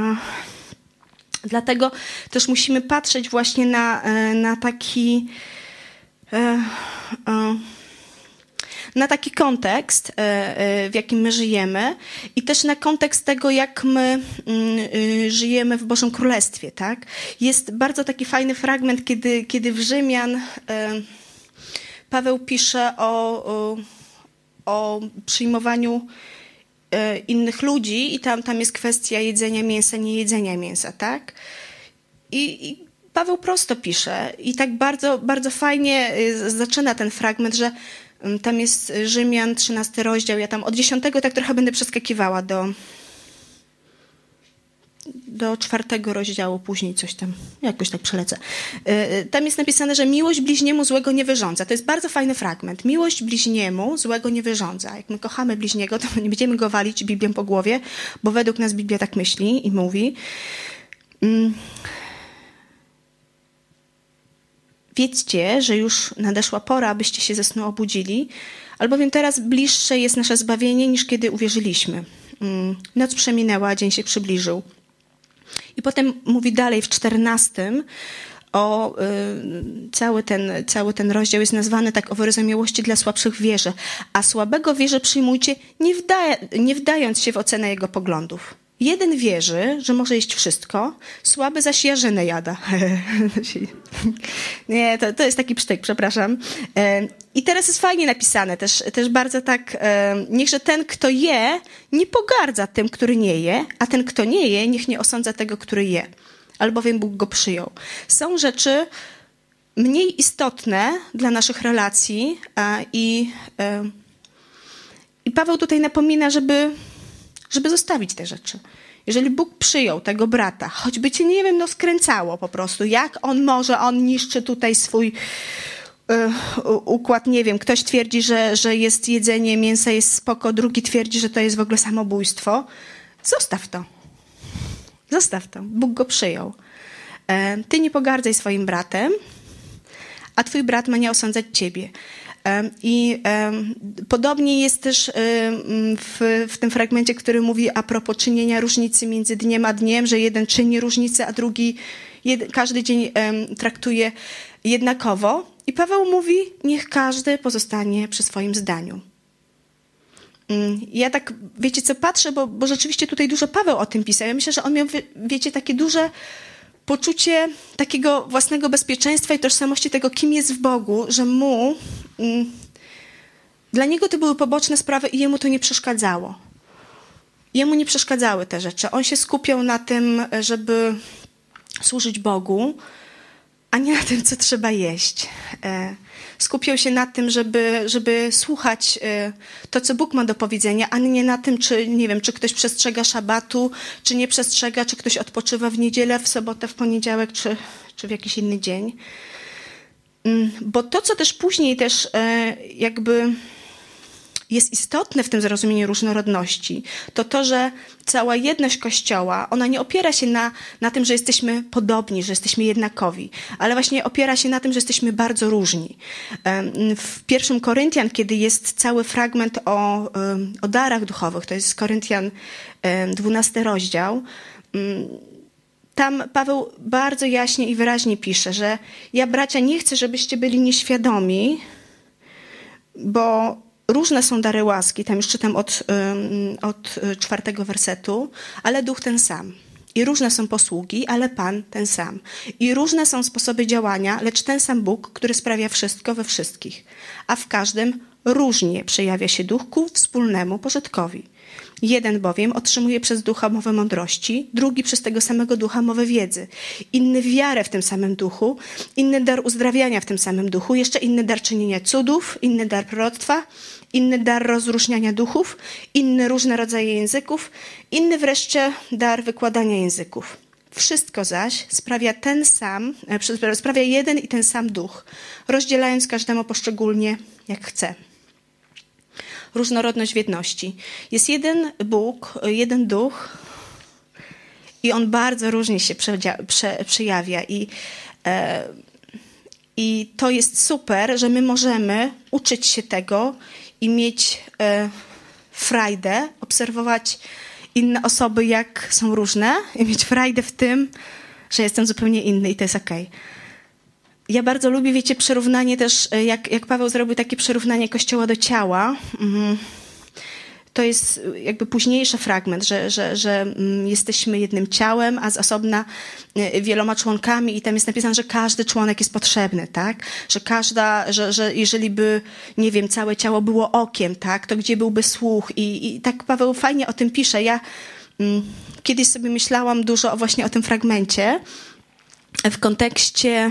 dlatego też musimy patrzeć właśnie na, na taki na taki kontekst, w jakim my żyjemy i też na kontekst tego, jak my żyjemy w Bożym Królestwie, tak? Jest bardzo taki fajny fragment, kiedy, kiedy w Rzymian Paweł pisze o, o, o przyjmowaniu innych ludzi i tam, tam jest kwestia jedzenia mięsa, nie jedzenia mięsa, tak? I, i Paweł prosto pisze i tak bardzo, bardzo fajnie zaczyna ten fragment, że tam jest Rzymian, trzynasty rozdział, ja tam od dziesiątego tak trochę będę przeskakiwała do, do czwartego rozdziału, później coś tam, jakoś tak przelecę. Tam jest napisane, że miłość bliźniemu złego nie wyrządza. To jest bardzo fajny fragment. Miłość bliźniemu złego nie wyrządza. Jak my kochamy bliźniego, to nie będziemy go walić Biblią po głowie, bo według nas Biblia tak myśli i mówi. Wiedzcie, że już nadeszła pora, abyście się ze snu obudzili, albowiem teraz bliższe jest nasze zbawienie, niż kiedy uwierzyliśmy. Noc przeminęła, dzień się przybliżył. I potem mówi dalej w czternastym, o, y, cały, ten, cały ten rozdział jest nazwany tak o wyrozumiałości dla słabszych w wierze, a słabego w wierze przyjmujcie, nie, wda, nie wdając się w ocenę jego poglądów. Jeden wierzy, że może jeść wszystko, słaby zaś jarzynę jada. Nie, to, to jest taki psztyk, przepraszam. I teraz jest fajnie napisane, też, też bardzo tak, niechże ten, kto je, nie pogardza tym, który nie je, a ten, kto nie je, niech nie osądza tego, który je, albowiem Bóg go przyjął. Są rzeczy mniej istotne dla naszych relacji i, i Paweł tutaj napomina, żeby żeby zostawić te rzeczy. Jeżeli Bóg przyjął tego brata, choćby cię, nie wiem, no skręcało po prostu, jak on może, on niszczy tutaj swój y, układ, nie wiem, ktoś twierdzi, że, że jest jedzenie mięsa jest spoko, drugi twierdzi, że to jest w ogóle samobójstwo. Zostaw to. Zostaw to. Bóg go przyjął. E, ty nie pogardzaj swoim bratem, a twój brat ma nie osądzać ciebie. I podobnie jest też w, w tym fragmencie, który mówi a propos czynienia różnicy między dniem a dniem, że jeden czyni różnicę, a drugi jed, każdy dzień traktuje jednakowo. I Paweł mówi, niech każdy pozostanie przy swoim zdaniu. Ja tak, wiecie co, patrzę, bo, bo rzeczywiście tutaj dużo Paweł o tym pisał. Ja myślę, że on miał, wiecie, takie duże poczucie takiego własnego bezpieczeństwa i tożsamości tego, kim jest w Bogu, że mu, mm, dla niego to były poboczne sprawy i jemu to nie przeszkadzało. Jemu nie przeszkadzały te rzeczy. On się skupiał na tym, żeby służyć Bogu, a nie na tym, co trzeba jeść. Skupiał się na tym, żeby, żeby słuchać to, co Bóg ma do powiedzenia, a nie na tym, czy, nie wiem, czy ktoś przestrzega szabatu, czy nie przestrzega, czy ktoś odpoczywa w niedzielę, w sobotę, w poniedziałek, czy, czy w jakiś inny dzień. Bo to, co też później też jakby jest istotne w tym zrozumieniu różnorodności, to to, że cała jedność Kościoła, ona nie opiera się na, na tym, że jesteśmy podobni, że jesteśmy jednakowi, ale właśnie opiera się na tym, że jesteśmy bardzo różni. W pierwszym Koryntian, kiedy jest cały fragment o, o darach duchowych, to jest Koryntian dwunasty rozdział, tam Paweł bardzo jaśnie i wyraźnie pisze, że ja, bracia, nie chcę, żebyście byli nieświadomi, bo różne są dary łaski, tam już czytam od, od czwartego wersetu, ale duch ten sam. I różne są posługi, ale Pan ten sam. I różne są sposoby działania, lecz ten sam Bóg, który sprawia wszystko we wszystkich. A w każdym różnie przejawia się duch ku wspólnemu pożytkowi. Jeden bowiem otrzymuje przez ducha mowę mądrości, drugi przez tego samego ducha mowę wiedzy, inny wiarę w tym samym duchu, inny dar uzdrawiania w tym samym duchu, jeszcze inny dar czynienia cudów, inny dar proroctwa, inny dar rozróżniania duchów, inny różne rodzaje języków, inny wreszcie dar wykładania języków. Wszystko zaś sprawia ten sam, sprawia jeden i ten sam duch, rozdzielając każdemu poszczególnie jak chce. Różnorodność w jedności. Jest jeden Bóg, jeden duch i on bardzo różnie się przejawia. I, e, I to jest super, że my możemy uczyć się tego i mieć e, frajdę, obserwować inne osoby, jak są różne i mieć frajdę w tym, że jestem zupełnie inny i to jest okej. Ja bardzo lubię, wiecie, przyrównanie też, jak, jak Paweł zrobił takie przyrównanie Kościoła do ciała. To jest jakby późniejszy fragment, że, że, że jesteśmy jednym ciałem, a z osobna wieloma członkami i tam jest napisane, że każdy członek jest potrzebny, tak? Że każda, że, że jeżeli by, nie wiem, całe ciało było okiem, tak? To gdzie byłby słuch? I, i tak Paweł fajnie o tym pisze. Ja mm, kiedyś sobie myślałam dużo właśnie o tym fragmencie, w kontekście,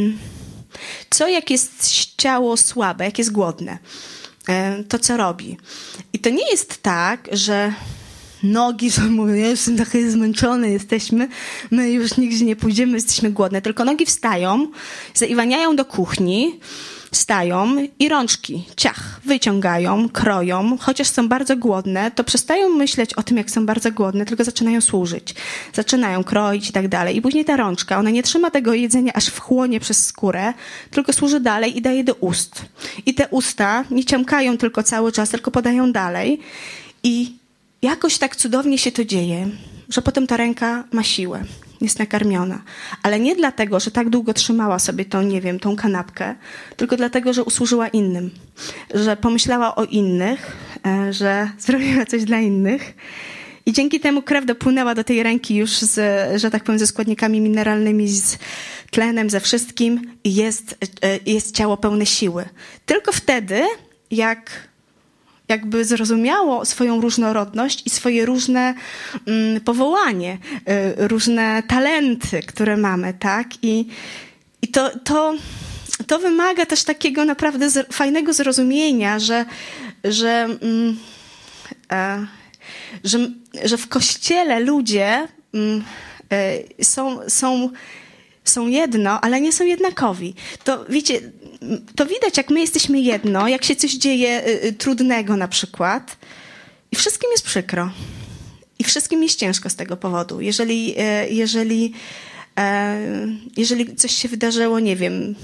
co jak jest ciało słabe, jak jest głodne, to co robi. I to nie jest tak, że nogi, że mówią, ja jestem trochę zmęczony, jesteśmy, my już nigdzie nie pójdziemy, jesteśmy głodne, tylko nogi wstają, zaiwaniają do kuchni, stają i rączki, ciach, wyciągają, kroją, chociaż są bardzo głodne, to przestają myśleć o tym, jak są bardzo głodne, tylko zaczynają służyć. Zaczynają kroić i tak dalej. I później ta rączka, ona nie trzyma tego jedzenia aż wchłonie przez skórę, tylko służy dalej i daje do ust. I te usta nie ciąkają tylko cały czas, tylko podają dalej. I jakoś tak cudownie się to dzieje, że potem ta ręka ma siłę. Jest nakarmiona. Ale nie dlatego, że tak długo trzymała sobie tą, nie wiem, tą kanapkę, tylko dlatego, że usłużyła innym. Że pomyślała o innych, że zrobiła coś dla innych. I dzięki temu krew dopłynęła do tej ręki już, z, że tak powiem, ze składnikami mineralnymi, z tlenem, ze wszystkim i jest, jest ciało pełne siły. Tylko wtedy, jak jakby zrozumiało swoją różnorodność i swoje różne mm, powołanie, y, różne talenty, które mamy, tak? I, i to, to, to wymaga też takiego naprawdę z, fajnego zrozumienia, że, że, mm, e, że, że w Kościele ludzie mm, e, są, są są jedno, ale nie są jednakowi. To wiecie, to widać, jak my jesteśmy jedno, jak się coś dzieje y, y, trudnego na przykład i wszystkim jest przykro. I wszystkim jest ciężko z tego powodu. Jeżeli, y, jeżeli Jeżeli coś się wydarzyło, nie wiem,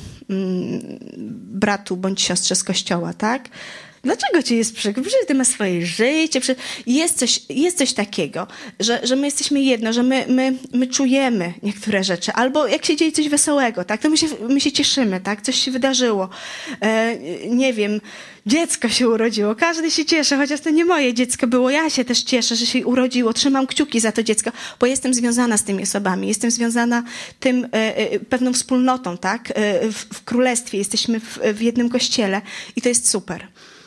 bratu bądź siostrze z kościoła, tak? Dlaczego ci jest przykro? Przecież ty masz swoje życie. Jest coś, jest coś takiego, że, że my jesteśmy jedno, że my, my, my czujemy niektóre rzeczy. Albo jak się dzieje coś wesołego, tak? To my się, my się cieszymy, tak? Coś się wydarzyło. E, nie wiem, dziecko się urodziło. Każdy się cieszy, chociaż to nie moje dziecko było. Ja się też cieszę, że się urodziło. Trzymam kciuki za to dziecko, bo jestem związana z tymi osobami. Jestem związana tym e, e, pewną wspólnotą, tak? E, w, w królestwie. Jesteśmy w, w jednym kościele i to jest super.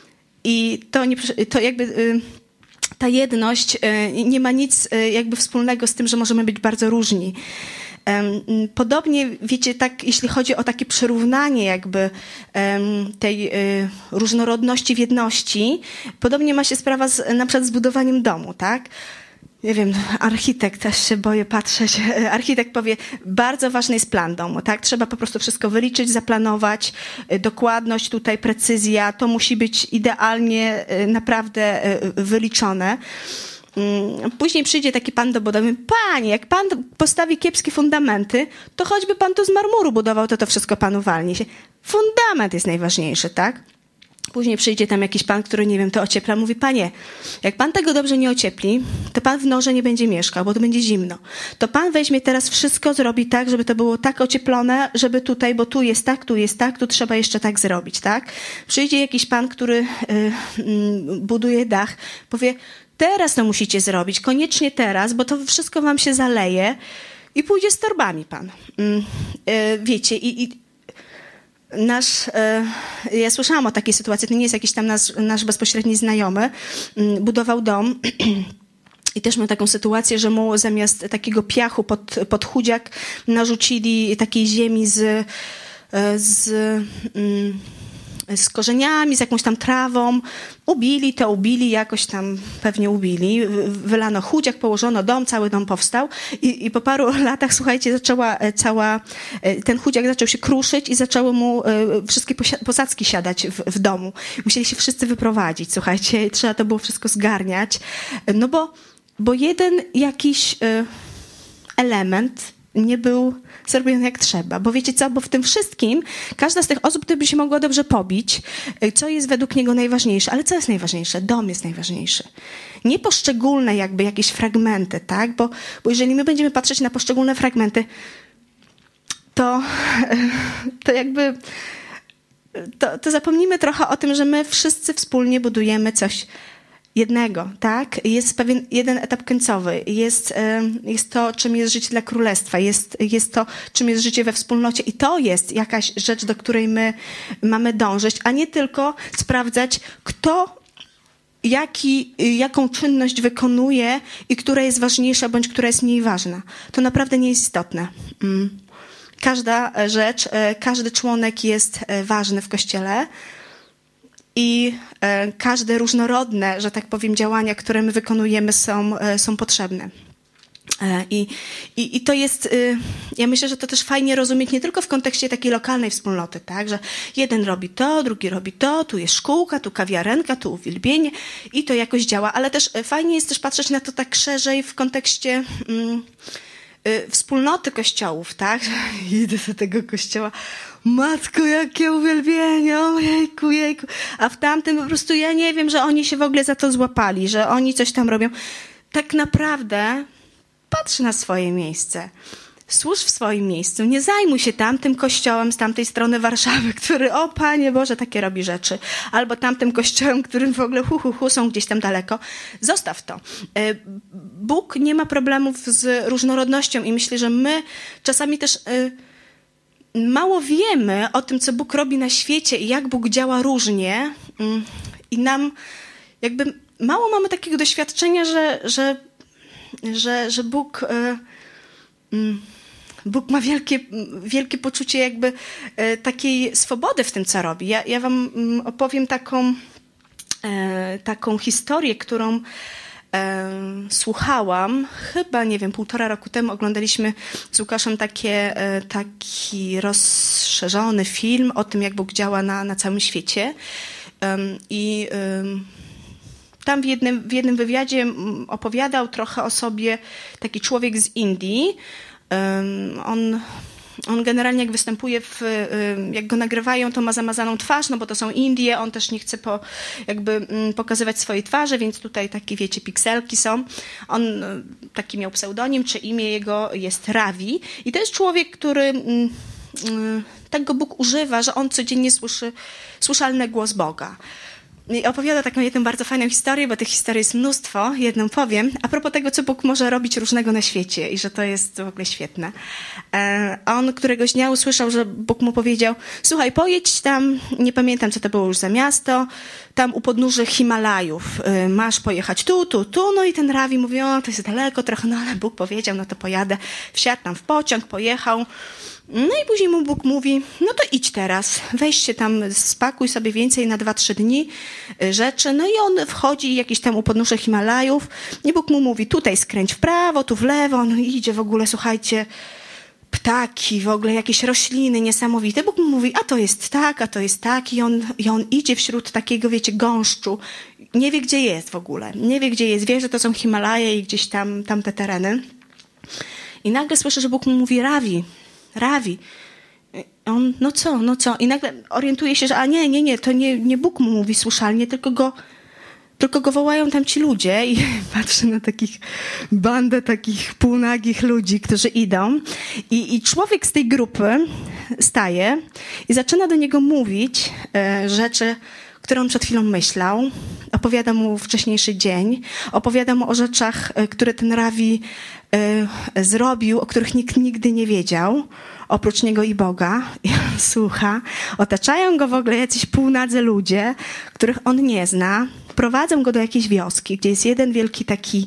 I to, nie, to jakby ta jedność nie ma nic jakby wspólnego z tym, że możemy być bardzo różni. Podobnie, wiecie, tak, jeśli chodzi o takie przyrównanie jakby tej różnorodności w jedności, podobnie ma się sprawa z, na przykład z budowaniem domu, tak? Nie wiem, architekt, też się boję patrzeć. Architekt powie, bardzo ważny jest plan domu, tak? Trzeba po prostu wszystko wyliczyć, zaplanować, dokładność tutaj, precyzja, to musi być idealnie naprawdę wyliczone. Później przyjdzie taki pan do budowy, panie, jak pan postawi kiepskie fundamenty, to choćby pan to z marmuru budował, to to wszystko panu walnie się. Fundament jest najważniejszy, tak? Później przyjdzie tam jakiś pan, który, nie wiem, to ociepla. Mówi, panie, jak pan tego dobrze nie ociepli, to pan w norze nie będzie mieszkał, bo to będzie zimno. To pan weźmie teraz wszystko, zrobi tak, żeby to było tak ocieplone, żeby tutaj, bo tu jest tak, tu jest tak, tu trzeba jeszcze tak zrobić, tak? Przyjdzie jakiś pan, który y, y, buduje dach, powie, teraz to musicie zrobić, koniecznie teraz, bo to wszystko wam się zaleje i pójdzie z torbami pan. Y, y, wiecie, i, i Nasz, ja słyszałam o takiej sytuacji, to nie jest jakiś tam nasz, nasz bezpośredni znajomy, budował dom i też miał taką sytuację, że mu zamiast takiego piachu pod, pod chudziak narzucili takiej ziemi z, z, z korzeniami, z jakąś tam trawą. Ubili to, ubili, jakoś tam pewnie ubili. Wylano chudziak, położono dom, cały dom powstał i, i po paru latach, słuchajcie, zaczęła cała, ten chudziak zaczął się kruszyć i zaczęły mu wszystkie posadzki siadać w, w domu. Musieli się wszyscy wyprowadzić, słuchajcie, trzeba to było wszystko zgarniać, no bo, bo jeden jakiś element nie był zrobiony jak trzeba. Bo wiecie co, bo w tym wszystkim każda z tych osób, które by się mogła dobrze pobić, co jest według niego najważniejsze. Ale co jest najważniejsze? Dom jest najważniejszy. Nie poszczególne jakby jakieś fragmenty, tak? Bo, bo jeżeli my będziemy patrzeć na poszczególne fragmenty, to, to jakby to, to zapomnimy trochę o tym, że my wszyscy wspólnie budujemy coś jednego, tak? Jest pewien jeden etap końcowy. Jest, jest to, czym jest życie dla królestwa. Jest, jest to, czym jest życie we wspólnocie. I to jest jakaś rzecz, do której my mamy dążyć, a nie tylko sprawdzać, kto jaki, jaką czynność wykonuje i która jest ważniejsza, bądź która jest mniej ważna. To naprawdę nie jest istotne. Każda rzecz, każdy członek jest ważny w Kościele. I e, każde różnorodne, że tak powiem, działania, które my wykonujemy, są, e, są potrzebne. E, i, i, I to jest, e, ja myślę, że to też fajnie rozumieć nie tylko w kontekście takiej lokalnej wspólnoty, tak, że jeden robi to, drugi robi to, tu jest szkółka, tu kawiarenka, tu uwielbienie i to jakoś działa, ale też fajnie jest też patrzeć na to tak szerzej w kontekście mm, y, wspólnoty kościołów, tak, idę do tego kościoła, matko, jakie uwielbienie, ojejku, jejku. A w tamtym po prostu ja nie wiem, że oni się w ogóle za to złapali, że oni coś tam robią. Tak naprawdę patrz na swoje miejsce. Służ w swoim miejscu. Nie zajmuj się tamtym kościołem z tamtej strony Warszawy, który, o Panie Boże, takie robi rzeczy. Albo tamtym kościołem, którym w ogóle hu, hu, hu, są gdzieś tam daleko. Zostaw to. Bóg nie ma problemów z różnorodnością i myślę, że my czasami też mało wiemy o tym, co Bóg robi na świecie i jak Bóg działa różnie i nam jakby mało mamy takiego doświadczenia, że, że, że, że Bóg, Bóg ma wielkie, wielkie poczucie jakby takiej swobody w tym, co robi. Ja, ja wam opowiem taką, taką historię, którą słuchałam, chyba, nie wiem, półtora roku temu oglądaliśmy z Łukaszem takie, taki rozszerzony film o tym, jak Bóg działa na, na całym świecie. I tam w jednym, w jednym wywiadzie opowiadał trochę o sobie taki człowiek z Indii, On, on generalnie jak występuje, w, jak go nagrywają, to ma zamazaną twarz, no bo to są Indie, on też nie chce po, jakby pokazywać swojej twarzy, więc tutaj takie, wiecie, pikselki są. On taki miał pseudonim, czy imię jego jest Ravi i to jest człowiek, który tak go Bóg używa, że on codziennie słyszy słyszalny głos Boga. I opowiada taką jedną bardzo fajną historię, bo tych historii jest mnóstwo, jedną powiem, a propos tego, co Bóg może robić różnego na świecie i że to jest w ogóle świetne. On któregoś dnia usłyszał, że Bóg mu powiedział: słuchaj, pojedź tam, nie pamiętam, co to było już za miasto, tam u podnóży Himalajów, masz pojechać tu, tu, tu, no i ten Ravi mówi: o, to jest daleko trochę, no ale Bóg powiedział, no to pojadę. Wsiadł tam w pociąg, pojechał. No i później mu Bóg mówi: no to idź teraz, weź się tam, spakuj sobie więcej na dwa, trzy dni rzeczy. No i on wchodzi jakiś tam u podnóży Himalajów i Bóg mu mówi: tutaj skręć w prawo, tu w lewo. No i idzie w ogóle, słuchajcie, ptaki, w ogóle jakieś rośliny niesamowite. Bóg mu mówi: a to jest tak, a to jest tak. I on, i on idzie wśród takiego, wiecie, gąszczu. Nie wie, gdzie jest w ogóle. Nie wie, gdzie jest. Wie, że to są Himalaje i gdzieś tam, tam te tereny. I nagle słyszy, że Bóg mu mówi: Ravi, Ravi. On, no co, no co? I nagle orientuje się, że a nie, nie, nie, to nie, nie Bóg mu mówi słyszalnie, tylko go, tylko go wołają tam ci ludzie i patrzy na takich bandę takich półnagich ludzi, którzy idą. I, i człowiek z tej grupy staje i zaczyna do niego mówić e, rzeczy, które on przed chwilą myślał. Opowiada mu wcześniejszy dzień, opowiada mu o rzeczach, które ten Ravi y, zrobił, o których nikt nigdy nie wiedział, oprócz niego i Boga. I on słucha. Otaczają go w ogóle jacyś półnadzy ludzie, których on nie zna. Prowadzą go do jakiejś wioski, gdzie jest jeden wielki taki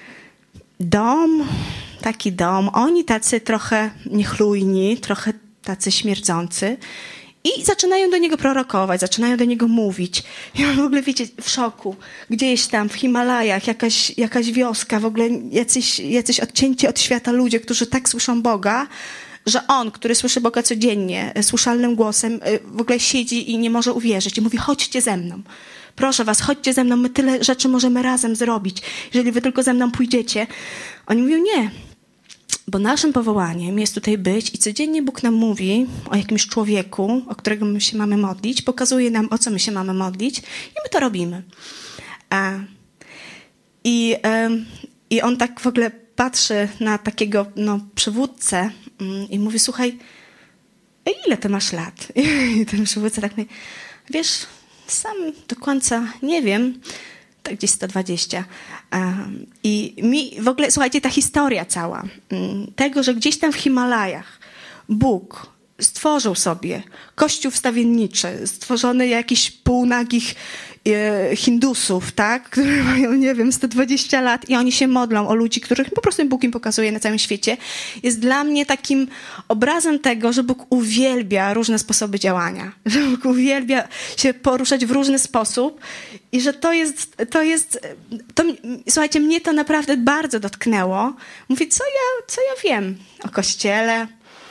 dom, taki dom. Oni tacy trochę niechlujni, trochę tacy śmierdzący. I zaczynają do niego prorokować, zaczynają do niego mówić. I on w ogóle, wiecie, w szoku. Gdzieś tam w Himalajach jakaś, jakaś wioska, w ogóle jacyś, jacyś odcięci od świata ludzie, którzy tak słyszą Boga, że on, który słyszy Boga codziennie, słyszalnym głosem, w ogóle siedzi i nie może uwierzyć. I mówi: chodźcie ze mną. Proszę was, chodźcie ze mną, my tyle rzeczy możemy razem zrobić. Jeżeli wy tylko ze mną pójdziecie. Oni mówią: nie. Bo naszym powołaniem jest tutaj być i codziennie Bóg nam mówi o jakimś człowieku, o którego my się mamy modlić, pokazuje nam, o co my się mamy modlić i my to robimy. A, i, I on tak w ogóle patrzy na takiego no, przywódcę i mówi: słuchaj, ile ty masz lat? I ten przywódca tak mówi: wiesz, sam do końca nie wiem, tak gdzieś sto dwadzieścia. Um, I mi w ogóle, słuchajcie, ta historia cała, um, tego, że gdzieś tam w Himalajach Bóg stworzył sobie kościół wstawienniczy, stworzony jakichś półnagich e, Hindusów, tak, którzy mają, nie wiem, sto dwadzieścia lat i oni się modlą o ludzi, których po prostu Bóg im pokazuje na całym świecie, jest dla mnie takim obrazem tego, że Bóg uwielbia różne sposoby działania, że Bóg uwielbia się poruszać w różny sposób i że to jest, to jest, to, słuchajcie, mnie to naprawdę bardzo dotknęło. Mówię, co ja, co ja wiem o Kościele,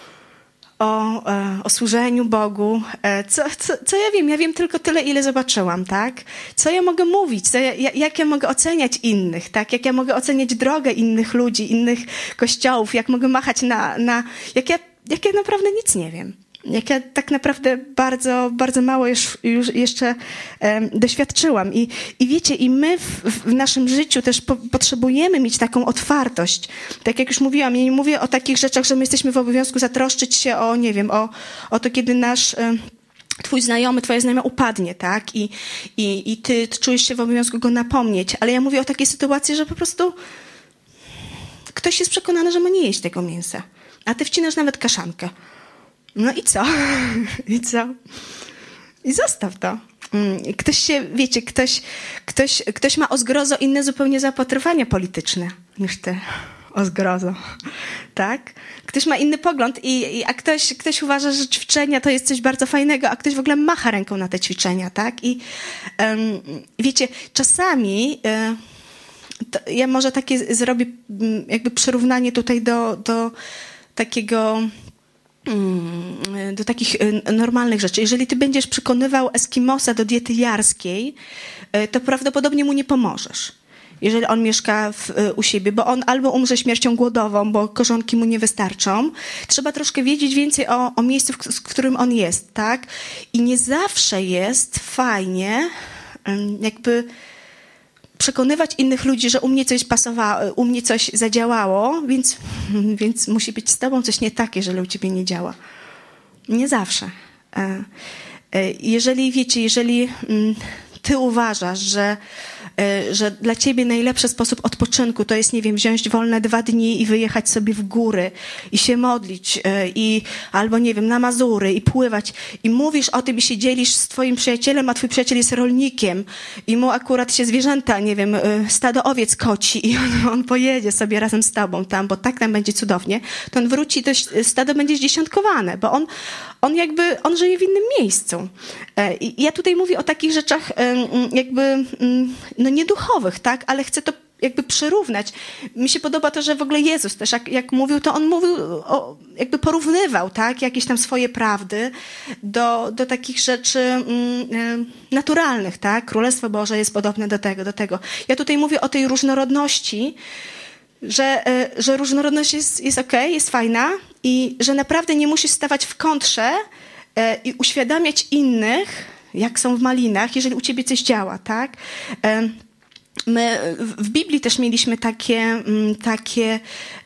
O, o służeniu Bogu. Co, co, co ja wiem? Ja wiem tylko tyle, ile zobaczyłam, tak? Co ja mogę mówić? Co ja, jak ja mogę oceniać innych, tak? Jak ja mogę oceniać drogę innych ludzi, innych kościołów? Jak mogę machać na... na jak, ja, jak ja naprawdę nic nie wiem. Jak ja tak naprawdę bardzo, bardzo mało już, już jeszcze um, doświadczyłam. I, I wiecie, i my w, w naszym życiu też po, potrzebujemy mieć taką otwartość. Tak jak już mówiłam, ja nie mówię o takich rzeczach, że my jesteśmy w obowiązku zatroszczyć się o, nie wiem, o, o to, kiedy nasz... Um, twój znajomy, twoja znajoma upadnie, tak? I, i, i ty, ty czujesz się w obowiązku go napomnieć. Ale ja mówię o takiej sytuacji, że po prostu ktoś jest przekonany, że ma nie jeść tego mięsa. A ty wcinasz nawet kaszankę. No i co? I co? I zostaw to. Ktoś się, wiecie, ktoś, ktoś, ktoś ma o zgrozo inne zupełnie zapatrywania polityczne niż ty. O zgrozo. Tak? Ktoś ma inny pogląd, i, i, a ktoś, ktoś uważa, że ćwiczenia to jest coś bardzo fajnego, a ktoś w ogóle macha ręką na te ćwiczenia, tak? I um, wiecie, czasami y, to ja może takie zrobię jakby przyrównanie tutaj do, do takiego do takich normalnych rzeczy. Jeżeli ty będziesz przekonywał Eskimosa do diety jarskiej, to prawdopodobnie mu nie pomożesz. jeżeli on mieszka w, u siebie, bo on albo umrze śmiercią głodową, bo korzonki mu nie wystarczą. Trzeba troszkę wiedzieć więcej o, o miejscu, w, w którym on jest, tak? I nie zawsze jest fajnie jakby przekonywać innych ludzi, że u mnie coś pasowało, u mnie coś zadziałało, więc, więc musi być z tobą coś nie tak, jeżeli u ciebie nie działa. Nie zawsze. Jeżeli, wiecie, jeżeli ty uważasz, że, że dla ciebie najlepszy sposób odpoczynku to jest, nie wiem, wziąć wolne dwa dni i wyjechać sobie w góry i się modlić, i, albo, nie wiem, na Mazury i pływać i mówisz o tym i się dzielisz z twoim przyjacielem, a twój przyjaciel jest rolnikiem i mu akurat się zwierzęta, nie wiem, stado owiec koci i on, on pojedzie sobie razem z tobą tam, bo tak tam będzie cudownie, to on wróci, to stado będzie zdziesiątkowane, bo on, on jakby, on żyje w innym miejscu. I ja tutaj mówię o takich rzeczach jakby no nieduchowych, tak, ale chcę to jakby przyrównać. Mi się podoba to, że w ogóle Jezus też jak, jak mówił, to on mówił, o, jakby porównywał, tak, jakieś tam swoje prawdy do, do takich rzeczy mm, naturalnych, tak. Królestwo Boże jest podobne do tego, do tego. Ja tutaj mówię o tej różnorodności, że, że różnorodność jest, jest okej, jest fajna i że naprawdę nie musisz stawać w kontrze i uświadamiać innych, jak są w malinach, jeżeli u ciebie coś działa, tak? My w Biblii też mieliśmy takie, takie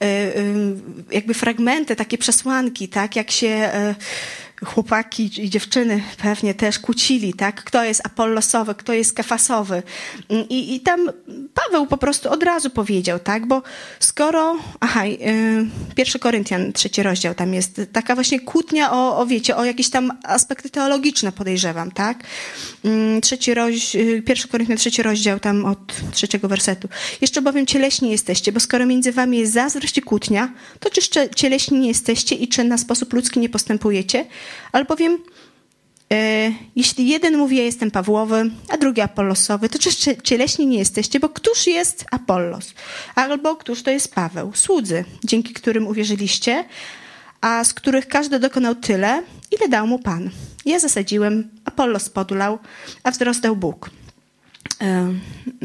jakby fragmenty, takie przesłanki, tak? Jak się chłopaki i dziewczyny pewnie też kłócili, tak? Kto jest apollosowy, kto jest kefasowy. I, i tam Paweł po prostu od razu powiedział, tak? Bo skoro, aha, pierwszy Koryntian, trzeci rozdział, tam jest taka właśnie kłótnia o, o wiecie, o jakieś tam aspekty teologiczne, podejrzewam, tak? Trzeci rozdział, pierwszy Koryntian, trzeci rozdział, tam od trzeciego wersetu. Jeszcze bowiem cieleśni jesteście, bo skoro między wami jest zazdrość i kłótnia, to czy cieleśni nie jesteście i czy na sposób ludzki nie postępujecie? Albowiem e, jeśli jeden mówi, ja jestem Pawłowy, a drugi Apollosowy, to czyż cieleśni nie jesteście, bo któż jest Apollos? Albo któż to jest Paweł? Słudzy, dzięki którym uwierzyliście, a z których każdy dokonał tyle, ile dał mu Pan. Ja zasadziłem, Apollos podlał, a wzrost dał Bóg. E,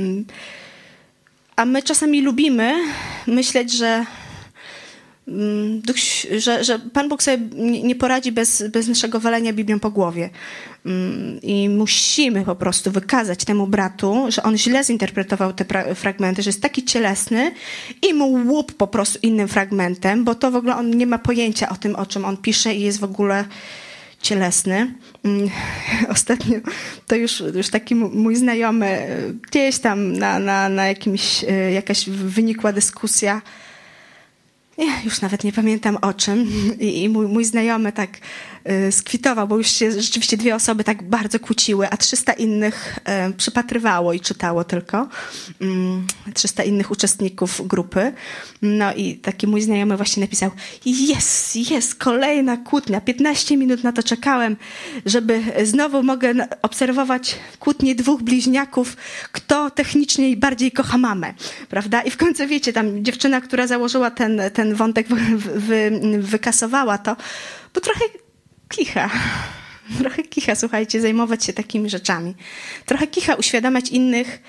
a my czasami lubimy myśleć, że Duch, że, że Pan Bóg sobie nie poradzi bez, bez naszego walenia Biblią po głowie. I musimy po prostu wykazać temu bratu, że on źle zinterpretował te pra- fragmenty, że jest taki cielesny i mu łup po prostu innym fragmentem, bo to w ogóle on nie ma pojęcia o tym, o czym on pisze i jest w ogóle cielesny. Ostatnio to już, już taki mój znajomy, gdzieś tam na, na, na jakimś, jakaś wynikła dyskusja, ja już nawet nie pamiętam o czym i, i mój, mój znajomy tak y, skwitował, bo już się rzeczywiście dwie osoby tak bardzo kłóciły, a trzysta innych y, przypatrywało i czytało tylko. Y, trzysta innych uczestników grupy. No i taki mój znajomy właśnie napisał, jest, jest, kolejna kłótnia. piętnaście minut na to czekałem, żeby znowu mogę obserwować kłótnię dwóch bliźniaków, kto technicznie bardziej kocha mamę, prawda? I w końcu wiecie, tam dziewczyna, która założyła ten, ten wątek, wy, wy, wykasowała to, bo trochę kicha. Trochę kicha, słuchajcie, zajmować się takimi rzeczami. Trochę kicha uświadamiać innych,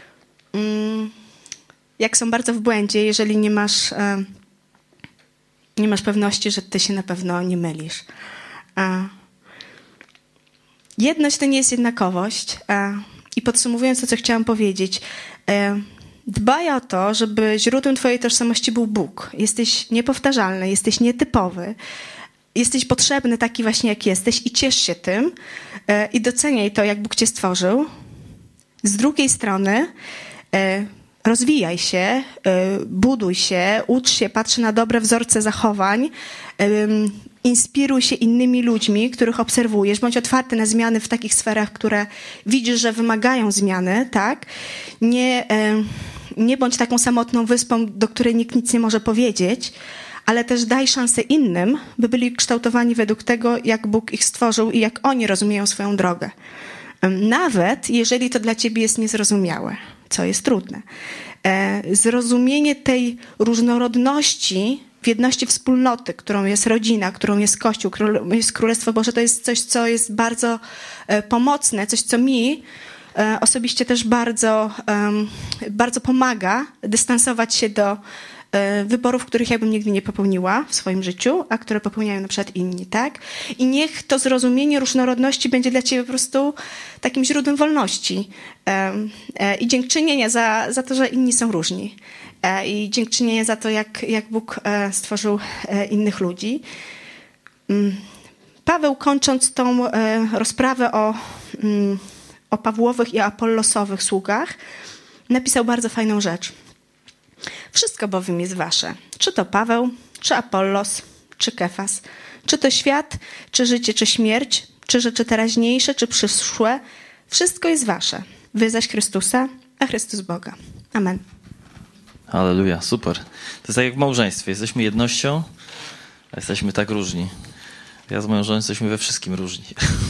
jak są bardzo w błędzie, jeżeli nie masz, nie masz pewności, że ty się na pewno nie mylisz. Jedność to nie jest jednakowość. I podsumowując to, co chciałam powiedzieć, dbaj o to, żeby źródłem twojej tożsamości był Bóg. Jesteś niepowtarzalny, jesteś nietypowy, jesteś potrzebny taki właśnie, jak jesteś i ciesz się tym i doceniaj to, jak Bóg cię stworzył. Z drugiej strony rozwijaj się, buduj się, ucz się, patrz na dobre wzorce zachowań, inspiruj się innymi ludźmi, których obserwujesz, bądź otwarty na zmiany w takich sferach, które widzisz, że wymagają zmiany, tak? Nie, nie bądź taką samotną wyspą, do której nikt nic nie może powiedzieć, ale też daj szansę innym, by byli kształtowani według tego, jak Bóg ich stworzył i jak oni rozumieją swoją drogę. Nawet jeżeli to dla ciebie jest niezrozumiałe, co jest trudne. Zrozumienie tej różnorodności w jedności wspólnoty, którą jest rodzina, którą jest Kościół, którą jest Królestwo Boże, to jest coś, co jest bardzo pomocne, coś, co mi e, osobiście też bardzo, um, bardzo pomaga dystansować się do e, wyborów, których ja bym nigdy nie popełniła w swoim życiu, a które popełniają na przykład inni, tak? I niech to zrozumienie różnorodności będzie dla ciebie po prostu takim źródłem wolności e, e, i dziękczynienia za, za to, że inni są różni. E, I dziękczynienia za to, jak, jak Bóg e, stworzył e, innych ludzi. Mm. Paweł, kończąc tą e, rozprawę o, mm, o Pawłowych i Apollosowych sługach, napisał bardzo fajną rzecz. Wszystko bowiem jest wasze. Czy to Paweł, czy Apollos, czy Kefas, czy to świat, czy życie, czy śmierć, czy rzeczy teraźniejsze, czy przyszłe. Wszystko jest wasze. Wy zaś Chrystusa, a Chrystus Boga. Amen. Halleluja, super. To jest tak jak w małżeństwie. Jesteśmy jednością, a jesteśmy tak różni. Ja z moją żoną jesteśmy we wszystkim różni.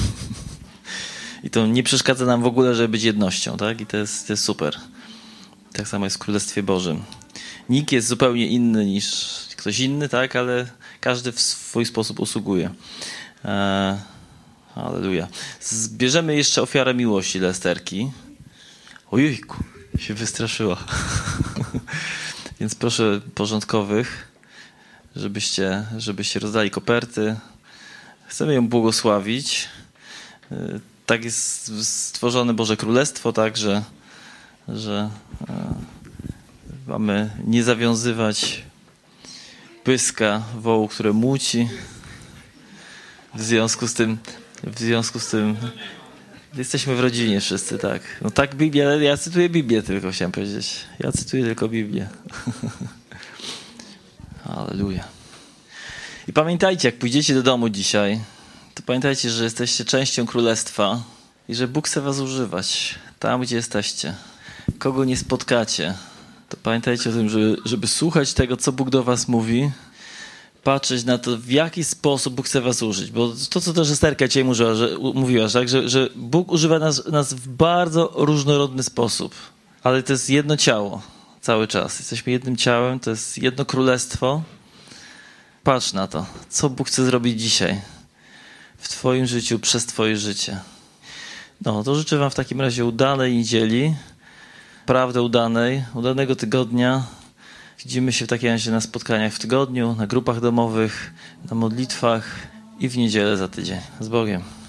I to nie przeszkadza nam w ogóle, żeby być jednością, tak? I to jest, to jest super. Tak samo jest w Królestwie Bożym. Nikt jest zupełnie inny niż ktoś inny, tak? Ale każdy w swój sposób usługuje. Eee, Halleluja. Zbierzemy jeszcze ofiarę miłości dla Esterki. Ojejku, się wystraszyła. Więc proszę porządkowych, żebyście, żebyście rozdali koperty. Chcemy ją błogosławić. Tak jest stworzone Boże Królestwo, tak, że, że mamy nie zawiązywać pyska wołu, które muci. W związku z tym, w związku z tym jesteśmy w rodzinie wszyscy, tak. No tak Biblia, ja cytuję Biblię tylko, chciałem powiedzieć. Ja cytuję tylko Biblię. Halleluja. I pamiętajcie, jak pójdziecie do domu dzisiaj, to pamiętajcie, że jesteście częścią Królestwa i że Bóg chce was używać tam, gdzie jesteście. Kogo nie spotkacie, to pamiętajcie o tym, żeby, żeby słuchać tego, co Bóg do was mówi, patrzeć na to, w jaki sposób Bóg chce was użyć. Bo to, co też Esterka dzisiaj mówiła, że, mówiła tak, że, że Bóg używa nas, nas w bardzo różnorodny sposób. Ale to jest jedno ciało cały czas. Jesteśmy jednym ciałem, to jest jedno królestwo. Patrz na to, co Bóg chce zrobić dzisiaj w twoim życiu, przez twoje życie. No, to życzę wam w takim razie udanej niedzieli, naprawdę udanej, udanego tygodnia. Widzimy się w takim razie na spotkaniach w tygodniu, na grupach domowych, na modlitwach i w niedzielę za tydzień. Z Bogiem.